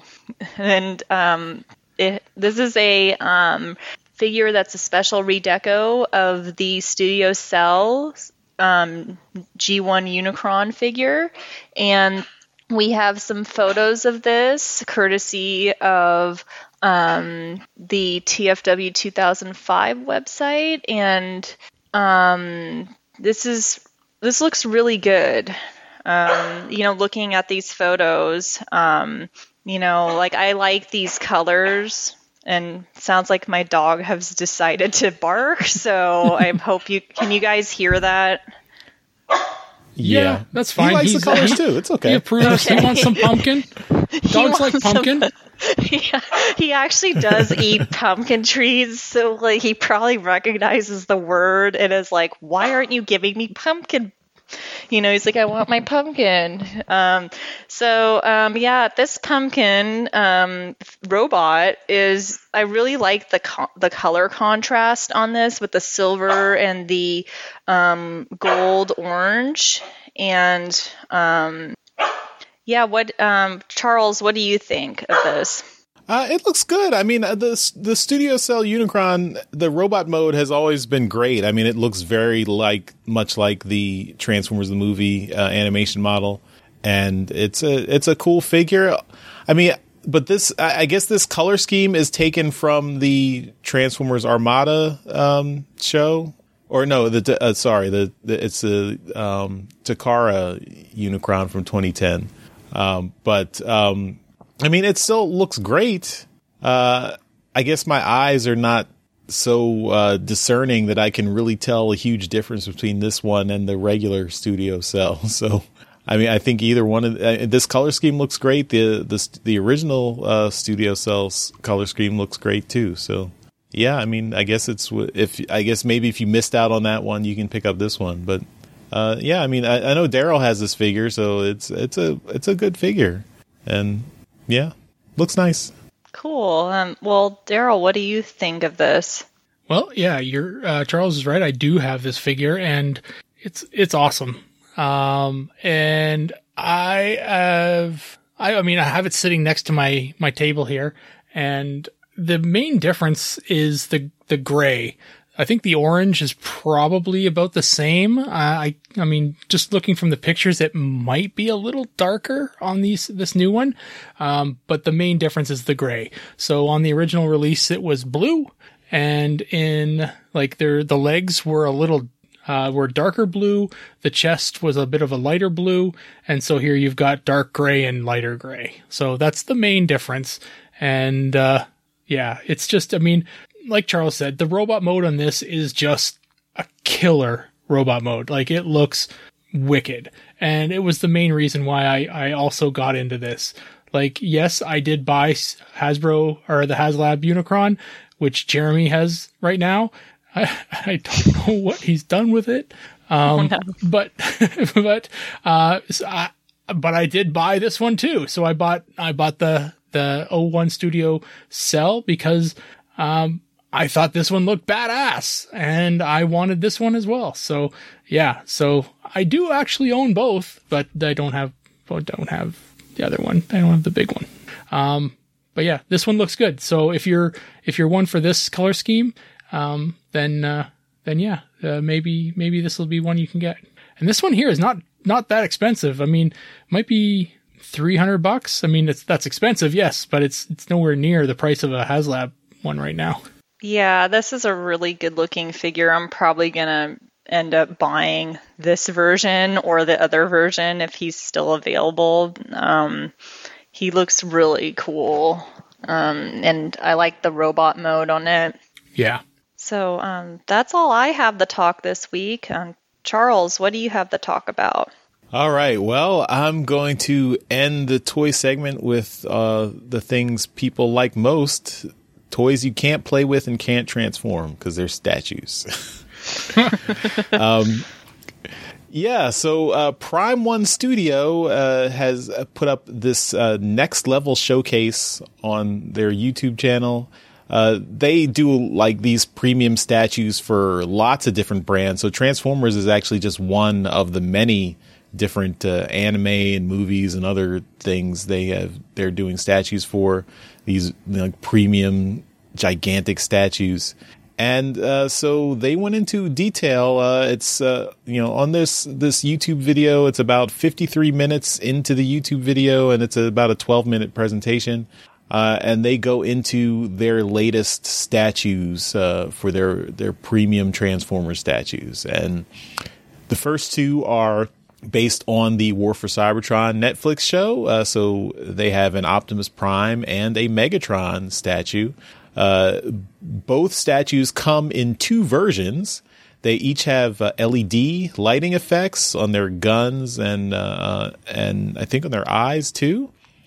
Speaker 3: And um, it, this is a um, figure that's a special redeco of the Studio Cell um, G one Unicron figure. And we have some photos of this courtesy of um, the T F W two thousand five website. And um, this is this looks really good. Um, you know, looking at these photos, um, you know, like I like these colors, and sounds like my dog has decided to bark. So I hope you can. You guys hear that?
Speaker 2: Yeah,
Speaker 4: Yeah, that's fine.
Speaker 2: He likes
Speaker 4: He's-
Speaker 2: the colors
Speaker 4: he-
Speaker 2: too. It's okay.
Speaker 4: He approves. He wants some pumpkin. Dogs like
Speaker 3: wants some-
Speaker 4: pumpkin.
Speaker 3: Yeah, he actually does eat pumpkin trees, so like he probably recognizes the word and is like, "Why aren't you giving me pumpkin?" You know, he's like, "I want my pumpkin." Um, so um, yeah, this pumpkin um, robot is. I really like the co- the color contrast on this with the silver and the um, gold orange, and um, yeah, what um, Charles, what do you think of this?
Speaker 2: Uh, it looks good. I mean, uh, the the Studio Cell Unicron, the robot mode has always been great. I mean, it looks very like much like the Transformers the movie uh, animation model, and it's a it's a cool figure. I mean, but this I I guess this color scheme is taken from the Transformers Armada um, show, or no, the uh, sorry, the, the it's the um, Takara Unicron from twenty ten, um, but. Um, I mean, it still looks great. Uh, I guess my eyes are not so uh, discerning that I can really tell a huge difference between this one and the regular Studio Cell. So, I mean, I think either one of uh, this color scheme looks great. The the the original uh, Studio Cell's color scheme looks great too. So, yeah, I mean, I guess it's if I guess maybe if you missed out on that one, you can pick up this one. But uh, yeah, I mean, I, I know Daryl has this figure, so it's it's a it's a good figure, and. Yeah, looks nice.
Speaker 3: Cool. Um, well, Daryl, what do you think of this?
Speaker 4: Well, yeah, you're uh, Charles is right. I do have this figure, and it's it's awesome. Um, and I have I, I mean I have it sitting next to my my table here, and the main difference is the the gray. I think the orange is probably about the same. Uh, I, I mean, just looking from the pictures, it might be a little darker on these, this new one. Um, but the main difference is the gray. So on the original release, it was blue, and in like their, the legs were a little, uh, were darker blue. The chest was a bit of a lighter blue. And so here you've got dark gray and lighter gray. So that's the main difference. And, uh, yeah, it's just, I mean, like Charles said, the robot mode on this is just a killer robot mode. Like, it looks wicked. And it was the main reason why I, I also got into this. Like, yes, I did buy Hasbro or the HasLab Unicron, which Jeremy has right now. I, I don't know what he's done with it. Um, oh, no. but, but, uh, so I, but I did buy this one too. So I bought, I bought the, the oh one Studio Cell because, um, I thought this one looked badass, and I wanted this one as well. So yeah, so I do actually own both, but I don't have, well, don't have the other one. I don't have the big one. Um, but yeah, this one looks good. So if you're if you're one for this color scheme, um, then uh, then yeah, uh, maybe maybe this will be one you can get. And this one here is not not that expensive. I mean, might be three hundred bucks. I mean, it's that's expensive, yes, but it's it's nowhere near the price of a HasLab one right now.
Speaker 3: Yeah, this is a really good looking figure. I'm probably going to end up buying this version or the other version if he's still available. Um, he looks really cool. Um, and I like the robot mode on it.
Speaker 4: Yeah.
Speaker 3: So um, that's all I have to talk this week. Um, Charles, what do you have to talk about?
Speaker 2: All right. Well, I'm going to end the toy segment with uh, the things people like most. Toys you can't play with and can't transform because they're statues. um, yeah, so uh, Prime One Studio uh, has put up this uh, next level showcase on their YouTube channel. Uh, they do like these premium statues for lots of different brands. So Transformers is actually just one of the many different uh, anime and movies and other things they have. They're doing statues for. These you know, like premium gigantic statues. And uh, so they went into detail. Uh, it's uh, you know on this this YouTube video, it's about fifty-three minutes into the YouTube video, and it's about a twelve minute presentation. Uh, and they go into their latest statues uh, for their their premium Transformer statues. And the first two are based on the War for Cybertron Netflix show. Uh, so they have an Optimus Prime and a Megatron statue. Uh, both statues come in two versions. They each have uh, L E D lighting effects on their guns and uh, and I think on their eyes too.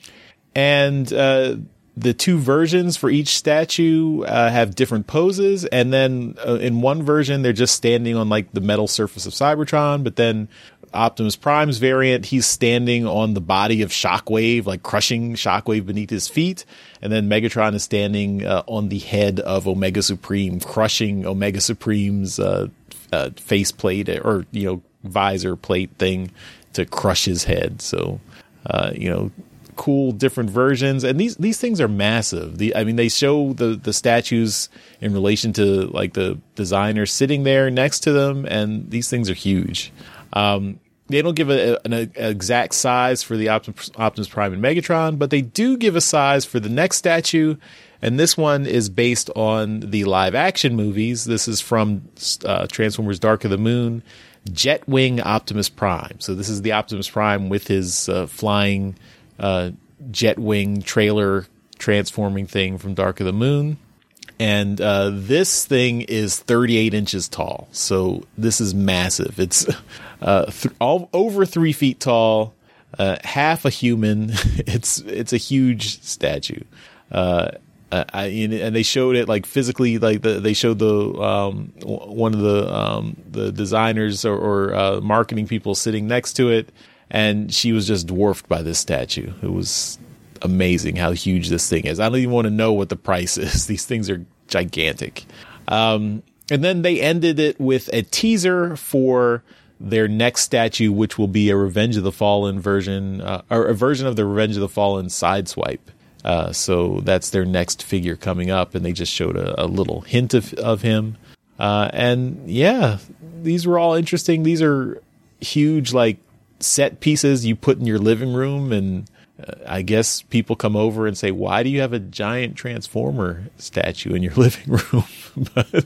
Speaker 2: And uh, the two versions for each statue uh, have different poses. And then uh, in one version, they're just standing on like the metal surface of Cybertron. But then Optimus Prime's variant, he's standing on the body of Shockwave, like crushing Shockwave beneath his feet. And then Megatron is standing uh, on the head of Omega Supreme, crushing Omega Supreme's uh, uh, face plate or, you know, visor plate thing to crush his head. So, uh, you know, cool different versions. And these, these things are massive. The, I mean, they show the, the statues in relation to like the designer sitting there next to them. And these things are huge. Um, They don't give a, an, an exact size for the Optimus, Optimus Prime and Megatron, but they do give a size for the next statue. And this one is based on the live action movies. This is from uh, Transformers Dark of the Moon, Jetwing Optimus Prime. So this is the Optimus Prime with his uh, flying uh, Jetwing trailer transforming thing from Dark of the Moon. And uh, this thing is thirty-eight inches tall. So this is massive. It's uh, th- all over three feet tall, uh, half a human. it's it's a huge statue. Uh, I, and they showed it like physically, like the, they showed the um, one of the um, the designers or, or uh, marketing people sitting next to it, and she was just dwarfed by this statue. It was amazing how huge this thing is. I don't even want to know what the price is. These things are gigantic. Um, and then they ended it with a teaser for their next statue, which will be a Revenge of the Fallen version, uh, or a version of the Revenge of the Fallen Sideswipe. Uh, so that's their next figure coming up, and they just showed a, a little hint of, of him. Uh, and yeah, these were all interesting. These are huge, like, set pieces you put in your living room, and Uh, I guess people come over and say, why do you have a giant Transformer statue in your living room? But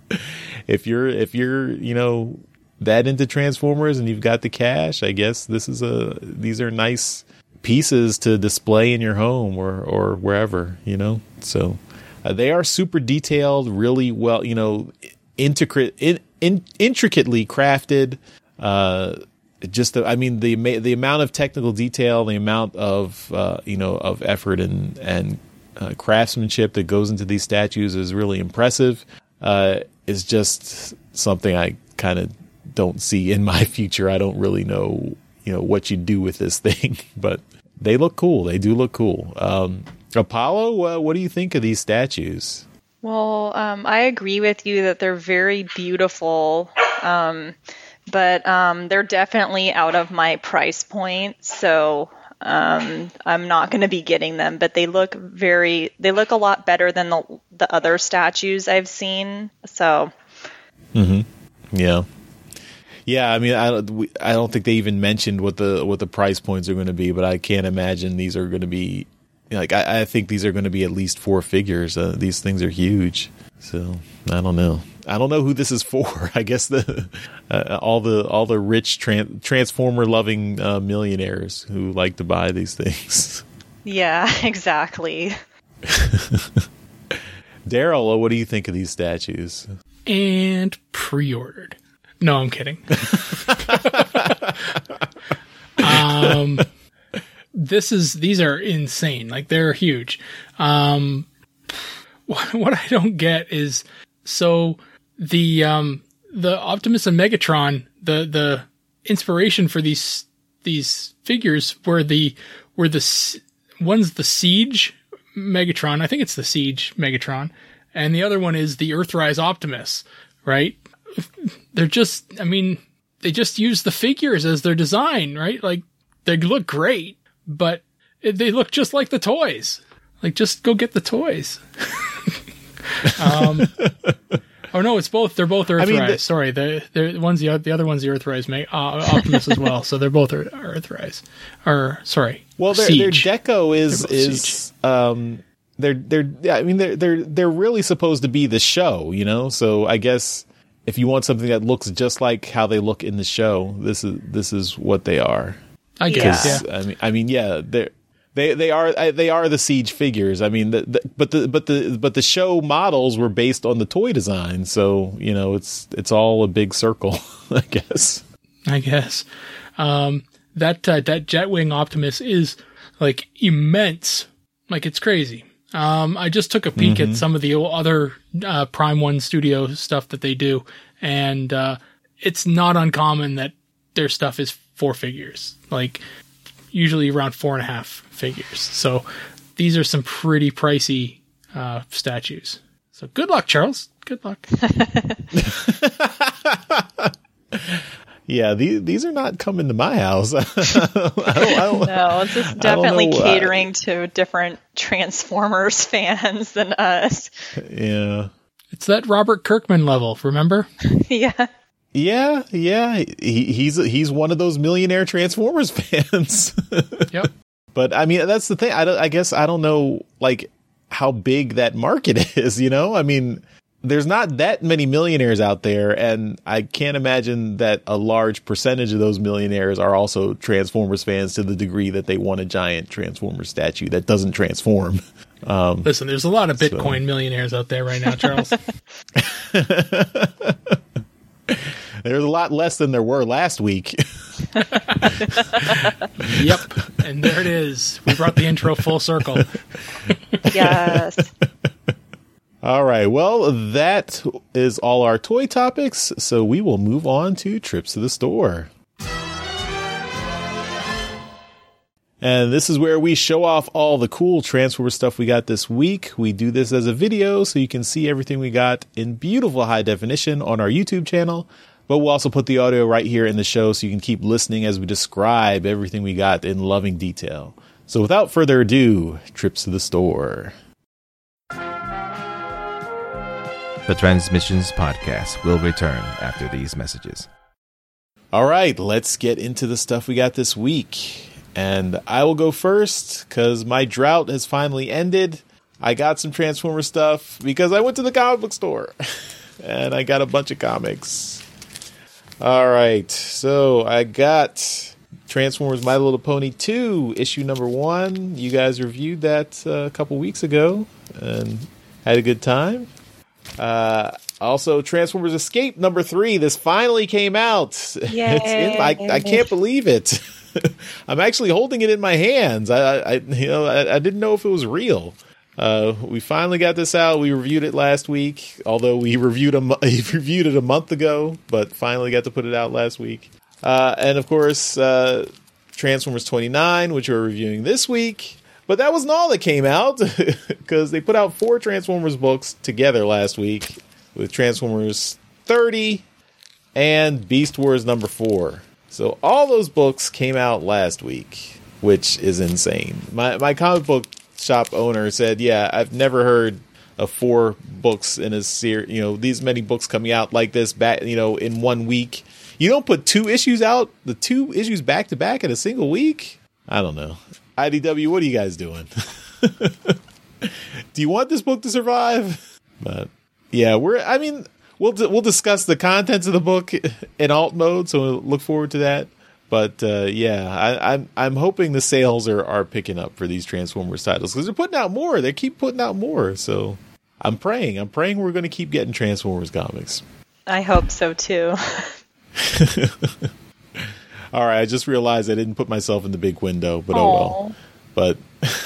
Speaker 2: if you're, if you're, you know, that into Transformers and you've got the cash, I guess this is a, these are nice pieces to display in your home or, or wherever, you know? So uh, they are super detailed, really well, you know, intricate, in, in, intricately crafted, uh, Just, the, I mean, the the amount of technical detail, the amount of uh, you know of effort and and uh, craftsmanship that goes into these statues is really impressive. Uh, it's just something I kind of don't see in my future. I don't really know, you know, what you do with this thing, but they look cool. They do look cool. Um, Apollo, uh, what do you think of these statues?
Speaker 3: Well, um, I agree with you that they're very beautiful. Um, But um, they're definitely out of my price point, so um, I'm not going to be getting them. But they look very, they look a lot better than the the other statues I've seen. So,
Speaker 2: mm-hmm. yeah, yeah. I mean, I don't, I don't think they even mentioned what the what the price points are going to be, but I can't imagine these are going to be like. I, I think these are going to be at least four figures. Uh, these things are huge, so I don't know. I don't know who this is for. I guess the uh, all the all the rich tran- transformer loving uh, millionaires who like to buy these things.
Speaker 3: Yeah, exactly.
Speaker 2: Daryl, what do you think of these statues?
Speaker 4: And pre-ordered. No, I'm kidding. um, this is these are insane. Like they're huge. Um, what, what I don't get is so. The um the Optimus and Megatron, the the inspiration for these these figures were the were the one's the Siege Megatron, I think it's the Siege Megatron, and the other one is the Earthrise Optimus, right? They're just, I mean, they just use the figures as their design, right? Like they look great, but they look just like the toys. Like just go get the toys. um. Oh no, it's both. They're both Earthrise. I mean, the, Sorry, the the one's the the other one's the Earthrise uh, Optimus as well. So they're both Earthrise. Or sorry,
Speaker 2: well, their their deco is is Siege. um they're they're yeah, I mean they're they're they're really supposed to be the show, you know. So I guess if you want something that looks just like how they look in the show, this is this is what they are.
Speaker 4: I guess. Yeah.
Speaker 2: I mean, I mean, yeah, they're. They they are they are the Siege figures. I mean, the, the, but the but the but the show models were based on the toy design, so you know it's it's all a big circle, I guess.
Speaker 4: I guess um, that uh, that Jetwing Optimus is like immense, like it's crazy. Um, I just took a peek mm-hmm. at some of the other uh, Prime One Studio stuff that they do, and uh, it's not uncommon that their stuff is four figures, like usually around four and a half figures. So these are some pretty pricey uh, statues. So good luck, Charles. Good luck.
Speaker 2: Yeah, these these are not coming to my house. I don't, I don't,
Speaker 3: no, it's just definitely catering to different Transformers fans than us.
Speaker 2: Yeah.
Speaker 4: It's that Robert Kirkman level, remember?
Speaker 3: Yeah.
Speaker 2: Yeah, yeah. He, he's he's one of those millionaire Transformers fans.
Speaker 4: Yep.
Speaker 2: But I mean, that's the thing. I, don't, I guess I don't know, like, how big that market is, you know? I mean, there's not that many millionaires out there, and I can't imagine that a large percentage of those millionaires are also Transformers fans to the degree that they want a giant Transformers statue that doesn't transform. Um,
Speaker 4: Listen, there's a lot of Bitcoin so. millionaires out there right now, Charles.
Speaker 2: There's a lot less than there were last week.
Speaker 4: Yep. And there it is. We brought the intro full circle.
Speaker 3: Yes.
Speaker 2: All right. Well, that is all our toy topics. So we will move on to trips to the store. And this is where we show off all the cool Transformers stuff we got this week. We do this as a video so you can see everything we got in beautiful high definition on our YouTube channel. But we'll also put the audio right here in the show so you can keep listening as we describe everything we got in loving detail. So without further ado, trips to the store.
Speaker 5: The Transmissions Podcast will return after these messages.
Speaker 2: All right, let's get into the stuff we got this week. And I will go first because my drought has finally ended. I got some Transformer stuff because I went to the comic book store and I got a bunch of comics. All right, so I got Transformers My Little Pony two, issue number one. You guys reviewed that uh, a couple weeks ago and had a good time. Uh, also, Transformers Escape number three. This finally came out.
Speaker 3: Yay.
Speaker 2: It's in, I, I can't believe it. I'm actually holding it in my hands. I, I you know, I, I didn't know if it was real. Uh, we finally got this out. We reviewed it last week, although we reviewed a reviewed it a month ago, but finally got to put it out last week. Uh, and of course, uh, Transformers twenty-nine, which we're reviewing this week. But that wasn't all that came out, because they put out four Transformers books together last week with Transformers thirty and Beast Wars number four. So all those books came out last week, which is insane. My my comic book shop owner said, yeah, I've never heard of four books in a series, you know, these many books coming out like this back, you know, in one week. You don't put two issues out, the two issues back to back in a single week? I don't know. I D W, what are you guys doing? Do you want this book to survive? But yeah, we're, I mean, we'll, we'll discuss the contents of the book in alt mode, so we'll look forward to that. But uh, yeah, I, I'm I'm hoping the sales are, are picking up for these Transformers titles because they're putting out more. They keep putting out more. So I'm praying. I'm praying we're going to keep getting Transformers comics.
Speaker 3: I hope so too.
Speaker 2: All right, I just realized I didn't put myself in the big window, but Aww. oh well. But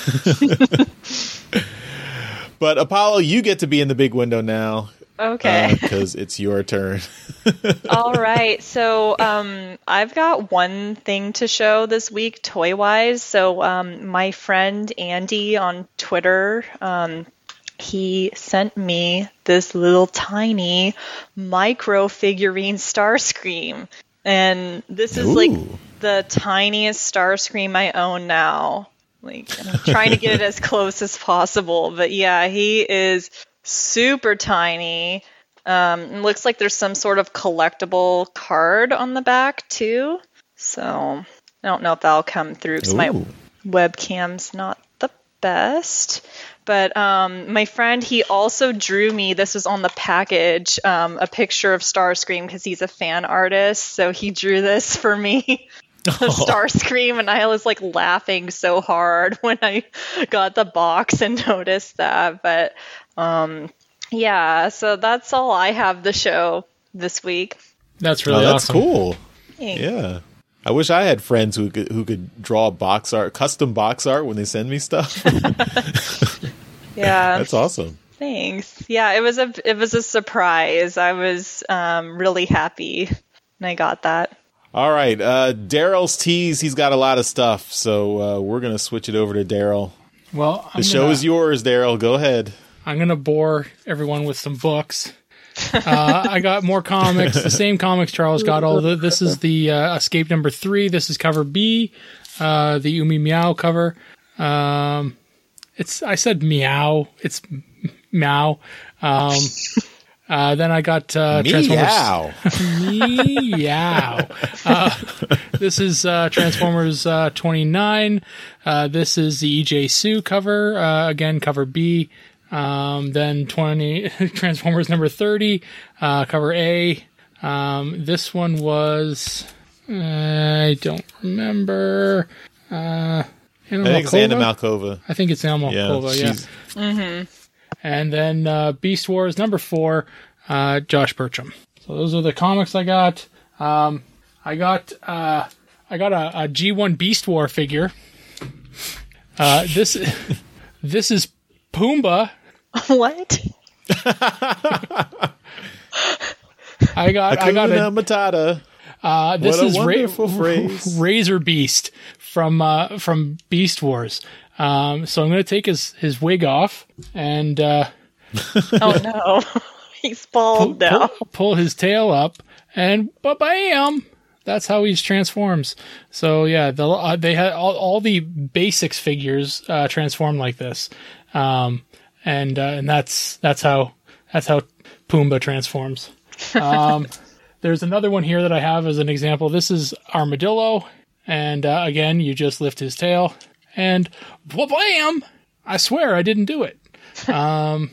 Speaker 2: but Apollo, you get to be in the big window now.
Speaker 3: Okay.
Speaker 2: Because uh, it's your turn.
Speaker 3: All right. So um, I've got one thing to show this week, toy-wise. So um, my friend Andy on Twitter, um, he sent me this little tiny micro figurine Starscream. And this is Ooh. like the tiniest Starscream I own now. Like, I'm trying to get it as close as possible. But yeah, he is super tiny. Um, it looks like there's some sort of collectible card on the back too. So I don't know if that'll come through because my webcam's not the best. but um, my friend, he also drew me, this was on the package, um, a picture of Starscream because he's a fan artist. So he drew this for me, Starscream, and I was like laughing so hard when I got the box and noticed that. But um, yeah, so that's all I have to show this week.
Speaker 4: That's really
Speaker 2: oh, that's
Speaker 4: awesome.
Speaker 2: cool.
Speaker 3: Thanks.
Speaker 2: Yeah. I wish I had friends who could who could draw box art, custom box art when they send me stuff.
Speaker 3: Yeah.
Speaker 2: That's awesome.
Speaker 3: Thanks. Yeah, it was a it was a surprise. I was um, really happy when I got that.
Speaker 2: All right, uh, Daryl's tease. He's got a lot of stuff, so uh, we're gonna switch it over to Daryl.
Speaker 4: Well, I'm
Speaker 2: The show
Speaker 4: gonna,
Speaker 2: is yours, Daryl. Go ahead.
Speaker 4: I'm going to bore everyone with some books. Uh, I got more comics, the same comics Charles got. All the, this is the uh, Escape number three. This is cover B, uh, the Umi Meow cover. Um, it's I said meow. It's meow. Um, uh, then I got uh,
Speaker 2: Meow.
Speaker 4: Transformers. Meow. Uh, this is uh, Transformers uh, twenty-nine. Uh, this is the E J Sue cover. Uh, again, cover B. Um, then twenty Transformers number thirty, uh, cover A. Um, this one was, I don't remember, uh, Anna
Speaker 2: I think it's Anna
Speaker 4: Malkova?
Speaker 2: Malkova.
Speaker 4: I think it's Anna
Speaker 2: Yeah,
Speaker 4: Malkova, yeah.
Speaker 2: she's-
Speaker 3: Mm-hmm.
Speaker 4: And then, uh, Beast Wars number four, uh, Josh Bertram. So those are the comics I got. Um, I got, uh, I got a, a G one Beast War figure. Uh, this, this is Pumbaa.
Speaker 3: What?
Speaker 4: I got I got a
Speaker 2: Hakuna Matata.
Speaker 4: uh, this
Speaker 2: What a
Speaker 4: is
Speaker 2: wonderful phrase.
Speaker 4: Razor Beast from uh, from Beast Wars. Um, so I'm going to take his, his wig off and uh,
Speaker 3: Oh no. He's bald now.
Speaker 4: pull, pull his tail up and ba-bam! That's how he transforms. So yeah, the, uh, they had all, all the basics figures uh, transform like this. Um, And uh, and that's that's how that's how Pumbaa transforms. Um, there's another one here that I have as an example. This is Armadillo, and uh, again, you just lift his tail, and bam! I swear I didn't do it. Um,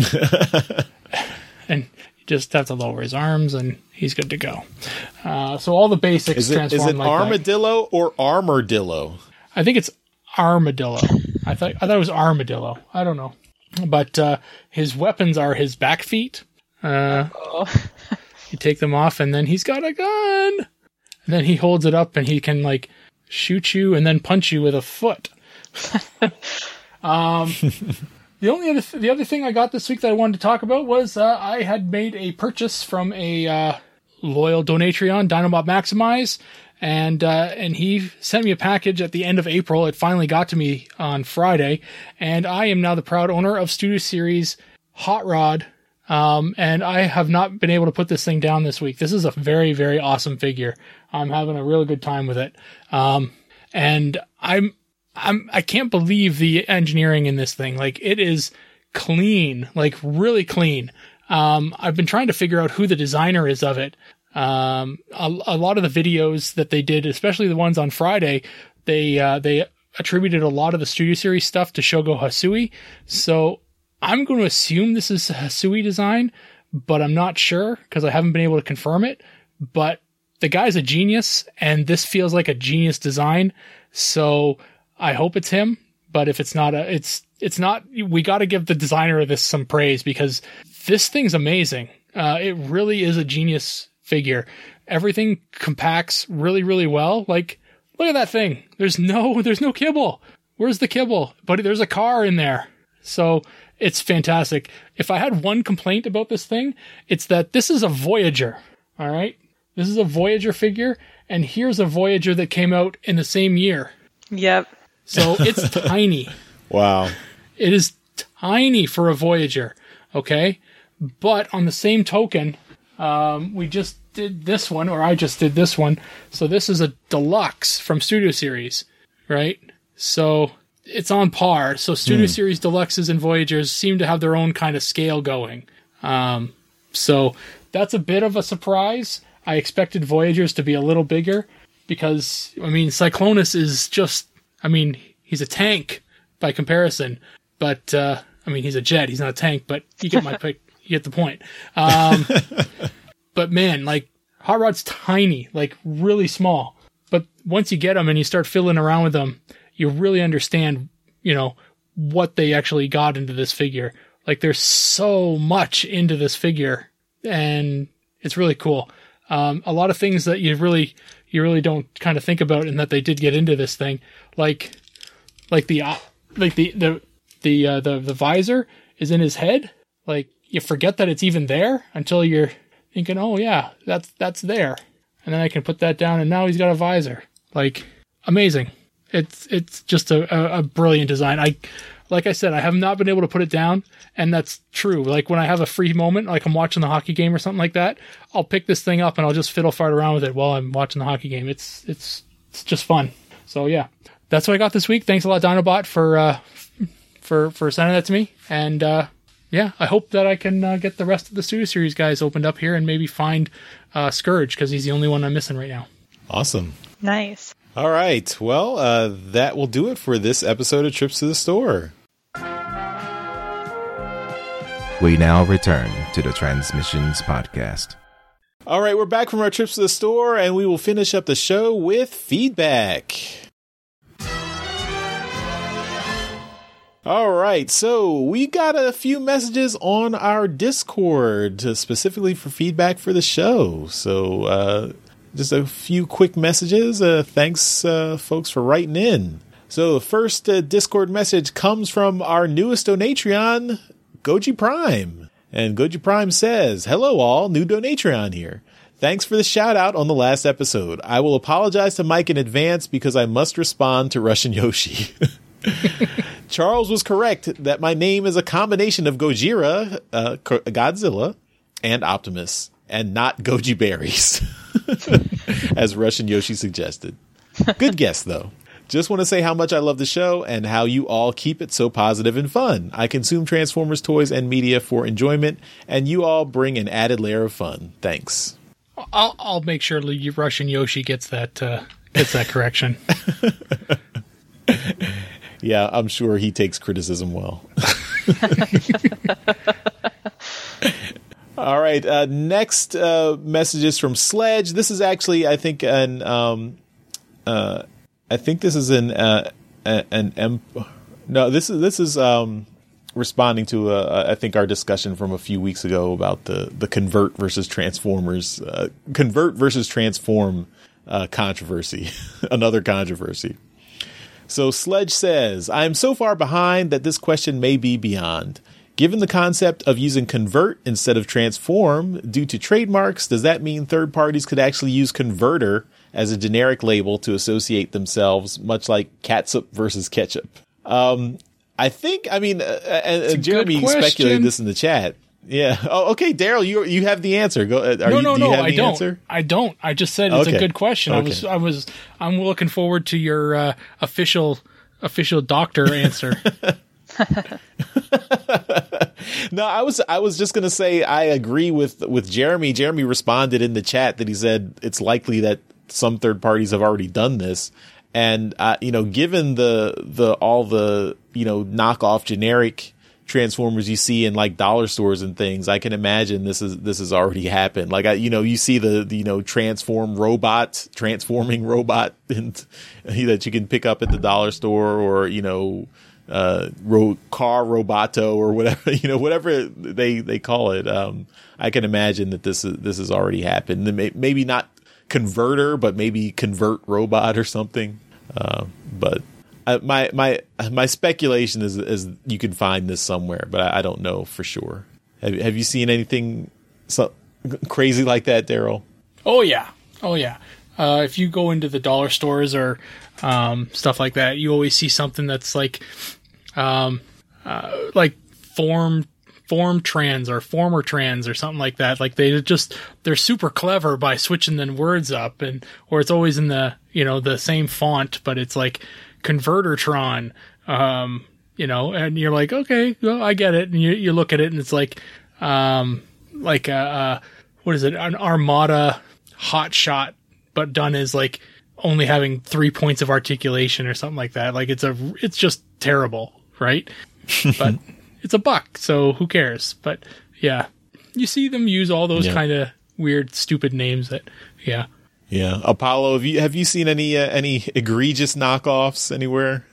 Speaker 4: and you just have to lower his arms, and he's good to go. Uh, so all the basics
Speaker 2: Is it,
Speaker 4: transform
Speaker 2: is it
Speaker 4: like that.
Speaker 2: Armadillo or Armadillo?
Speaker 4: I think it's Armadillo. I thought I thought it was Armadillo. I don't know. But uh, his weapons are his back feet. Uh, you take them off, and then he's got a gun. And then he holds it up, and he can like shoot you and then punch you with a foot. um, the only other th- the other thing I got this week that I wanted to talk about was uh, I had made a purchase from a uh, loyal Donatreon, Dinobot Maximize. And uh, and he sent me a package at the end of April. It finally got to me on Friday, and I am now the proud owner of Studio Series Hot Rod. Um, and I have not been able to put this thing down this week. This is a very very awesome figure. I'm having a real good time with it. Um, and I'm I'm I can't believe the engineering in this thing. Like, it is clean, like really clean. Um, I've been trying to figure out who the designer is of it. Um, a, a lot of the videos that they did, especially the ones on Friday, they, uh, they attributed a lot of the Studio Series stuff to Shogo Hasui. So I'm going to assume this is a Hasui design, but I'm not sure because I haven't been able to confirm it. But the guy's a genius, and this feels like a genius design. So I hope it's him. But if it's not a, it's, it's not, we got to give the designer of this some praise because this thing's amazing. Uh, it really is a genius figure. Everything compacts really, really well. Like, look at that thing. There's no, there's no kibble. Where's the kibble? But there's a car in there. So it's fantastic. If I had one complaint about this thing, it's that this is a Voyager. All right. This is a Voyager figure. And here's a Voyager that came out in the same year.
Speaker 3: Yep.
Speaker 4: So it's tiny.
Speaker 2: Wow.
Speaker 4: It is tiny for a Voyager. Okay. But on the same token, um, we just did this one, or I just did this one. So this is a deluxe from Studio Series, right? So it's on par. So Studio
Speaker 2: Hmm.
Speaker 4: Series deluxes and Voyagers seem to have their own kind of scale going. Um, so that's a bit of a surprise. I expected Voyagers to be a little bigger because, I mean, Cyclonus is just, I mean, he's a tank by comparison. but uh, I mean, he's a jet. He's not a tank, but you get my pick. You get the point. Um, but man, like Hot Rod's tiny, like really small. But once you get them and you start fiddling around with them, you really understand, you know, what they actually got into this figure. Like there's so much into this figure, and it's really cool. Um, a lot of things that you really, you really don't kind of think about, and that they did get into this thing, like, like the, uh, like the, the, the, uh, the, the visor is in his head. Like you forget that it's even there until you're thinking, oh yeah, that's, that's there. And then I can put that down, and now he's got a visor. Like amazing. It's, it's just a, a, a brilliant design. I, Like I said, I have not been able to put it down, and that's true. Like when I have a free moment, like I'm watching the hockey game or something like that, I'll pick this thing up and I'll just fiddle fart around with it while I'm watching the hockey game. It's it's it's just fun. So yeah, that's what I got this week. Thanks a lot, Dinobot, for uh, for for sending that to me. And uh, yeah, I hope that I can uh, get the rest of the Studio Series guys opened up here and maybe find uh, Scourge, because he's the only one I'm missing right now.
Speaker 2: Awesome.
Speaker 3: Nice.
Speaker 2: All right. Well, uh, that will do it for this episode of Trips to the Store.
Speaker 5: We now return to the Transmissions Podcast.
Speaker 2: All right, we're back from our trips to the store, and we will finish up the show with feedback. All right, so we got a few messages on our Discord, uh, specifically for feedback for the show. So uh, just a few quick messages. Uh, thanks, uh, folks, for writing in. So the first uh, Discord message comes from our newest Donatreon, Goji Prime. And Goji Prime says, hello all, new Donatreon here. Thanks for the shout out on the last episode. I will apologize to Mike in advance because I must respond to Russian Yoshi. Charles was correct that my name is a combination of Gojira, uh, Godzilla, and Optimus, and not Goji Berries, as Russian Yoshi suggested. Good guess, though. Just want to say how much I love the show and how you all keep it so positive and fun. I consume Transformers toys and media for enjoyment, and you all bring an added layer of fun. Thanks.
Speaker 4: I'll I'll make sure Russian Yoshi gets that uh, gets that correction.
Speaker 2: Yeah, I'm sure he takes criticism well. All right, uh, next uh, message is from Sledge. This is actually, I think, an um, uh. I think this is an uh, an M. No, this is this is um, responding to uh, I think our discussion from a few weeks ago about the the convert versus Transformers, uh, convert versus transform uh, controversy, another controversy. So Sledge says, I am so far behind that this question may be beyond. Given the concept of using convert instead of transform due to trademarks, does that mean third parties could actually use converter as a generic label to associate themselves, much like catsup versus ketchup? Um, I think, I mean, uh, uh, Jeremy speculated this in the chat. Yeah. Oh, okay, Daryl, you you have the answer. Go. Are
Speaker 4: no,
Speaker 2: you,
Speaker 4: no,
Speaker 2: do you
Speaker 4: no.
Speaker 2: have
Speaker 4: I
Speaker 2: the
Speaker 4: don't.
Speaker 2: Answer?
Speaker 4: I don't. I just said it's
Speaker 2: okay.
Speaker 4: a good question.
Speaker 2: Okay.
Speaker 4: I was, I was, I'm looking forward to your uh, official, official doctor answer.
Speaker 2: No, I was I was just gonna say I agree with with Jeremy. Jeremy responded in the chat that he said it's likely that some third parties have already done this, and uh, you know, given the the all the you know knockoff generic Transformers you see in like dollar stores and things, I can imagine this is this has already happened. Like I, you know, you see the, the you know transform robot, transforming robot, and that you can pick up at the dollar store, or you know. Uh, ro- car roboto or whatever, you know, whatever they, they call it. Um, I can imagine that this is, this has already happened. Maybe not converter, but maybe convert robot or something. Uh, but I, my, my, my speculation is, is you can find this somewhere, but I, I don't know for sure. Have, have you seen anything so crazy like that, Daryl?
Speaker 4: Oh yeah. Oh yeah. Uh, if you go into the dollar stores or um, stuff like that, you always see something that's like, um, uh, like form form trans or former trans or something like that. Like they just they're super clever by switching the words up, and or it's always in the you know the same font, but it's like Convertertron, um, you know, and you're like, okay, well, I get it, and you you look at it and it's like, um, like a, uh, what is it, an Armada hot shot, but done as like only having three points of articulation or something like that. Like it's a, it's just terrible, right? but it's a buck, so who cares? But yeah, you see them use all those
Speaker 2: Yeah.
Speaker 4: kind of weird, stupid names that, yeah.
Speaker 2: Yeah, Apollo. Have you have you seen any uh, any egregious knockoffs anywhere?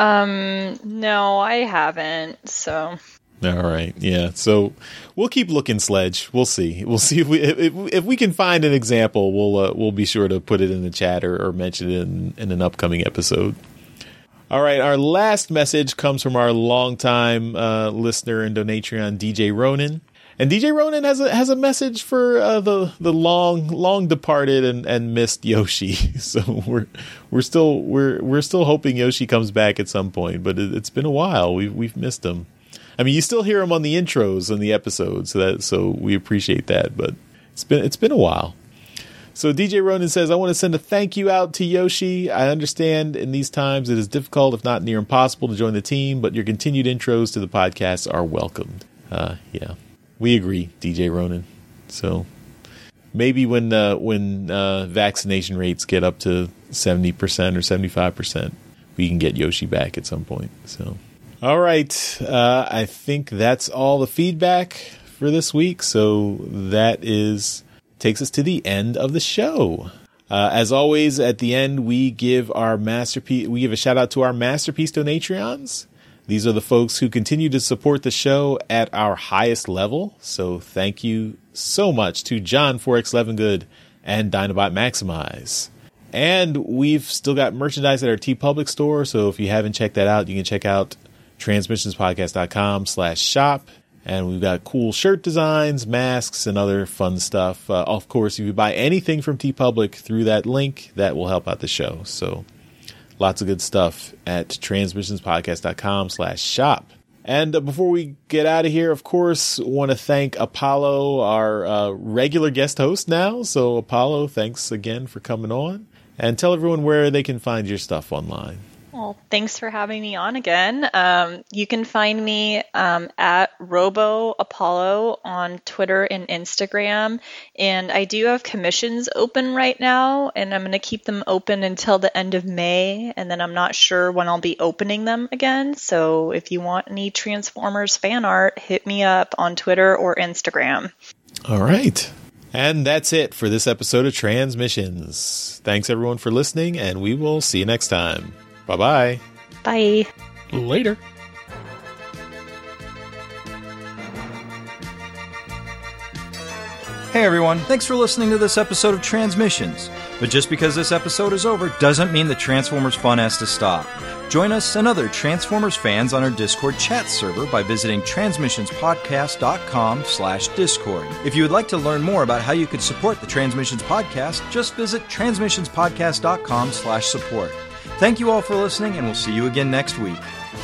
Speaker 3: Um, no, I haven't. So
Speaker 2: All right, yeah. So we'll keep looking, Sledge. We'll see. We'll see if we if, if we can find an example. We'll uh, we'll be sure to put it in the chat or, or mention it in, in an upcoming episode. All right, our last message comes from our longtime uh, listener and Donatreon, D J Ronan. And D J Ronan has a has a message for uh, the the long long departed and, and missed Yoshi. So we're we're still we're we're still hoping Yoshi comes back at some point, but it, it's been a while. We've we've missed him. I mean, you still hear him on the intros and the episodes, so that so we appreciate that. But it's been it's been a while. So D J Ronan says, I want to send a thank you out to Yoshi. I understand in these times it is difficult, if not near impossible, to join the team, but your continued intros to the podcast are welcomed. Uh, yeah. We agree, D J Ronan. So maybe when uh, when uh, vaccination rates get up to seventy percent or seventy-five percent, we can get Yoshi back at some point. So, all right. Uh, I think that's all the feedback for this week. So that is takes us to the end of the show. Uh, as always, at the end, we give our masterpiece. We give a shout out to our masterpiece Donatreons. These are the folks who continue to support the show at our highest level. So thank you so much to John four X Levengood and Dinobot Maximize. And we've still got merchandise at our TeePublic store. So if you haven't checked that out, you can check out transmissionspodcast.com slash shop. And we've got cool shirt designs, masks, and other fun stuff. Uh, of course, if you buy anything from TeePublic through that link, that will help out the show. So lots of good stuff at transmissionspodcast.com slash shop. And uh, before we get out of here, of course, want to thank Apollo, our uh, regular guest host now. So Apollo, thanks again for coming on. And tell everyone where they can find your stuff online.
Speaker 3: Well, thanks for having me on again. Um, you can find me um, at Robo Apollo on Twitter and Instagram. And I do have commissions open right now, and I'm going to keep them open until the end of May. And then I'm not sure when I'll be opening them again. So if you want any Transformers fan art, hit me up on Twitter or Instagram.
Speaker 2: All right. And that's it for this episode of Transmissions. Thanks, everyone, for listening, and we will see you next time. Bye-bye.
Speaker 3: Bye.
Speaker 4: Later.
Speaker 1: Hey everyone, thanks for listening to this episode of Transmissions. But just because this episode is over doesn't mean the Transformers fun has to stop. Join us and other Transformers fans on our Discord chat server by visiting transmissionspodcast.com slash Discord. If you would like to learn more about how you could support the Transmissions podcast, just visit transmissionspodcast.com slash support. Thank you all for listening, and we'll see you again next week.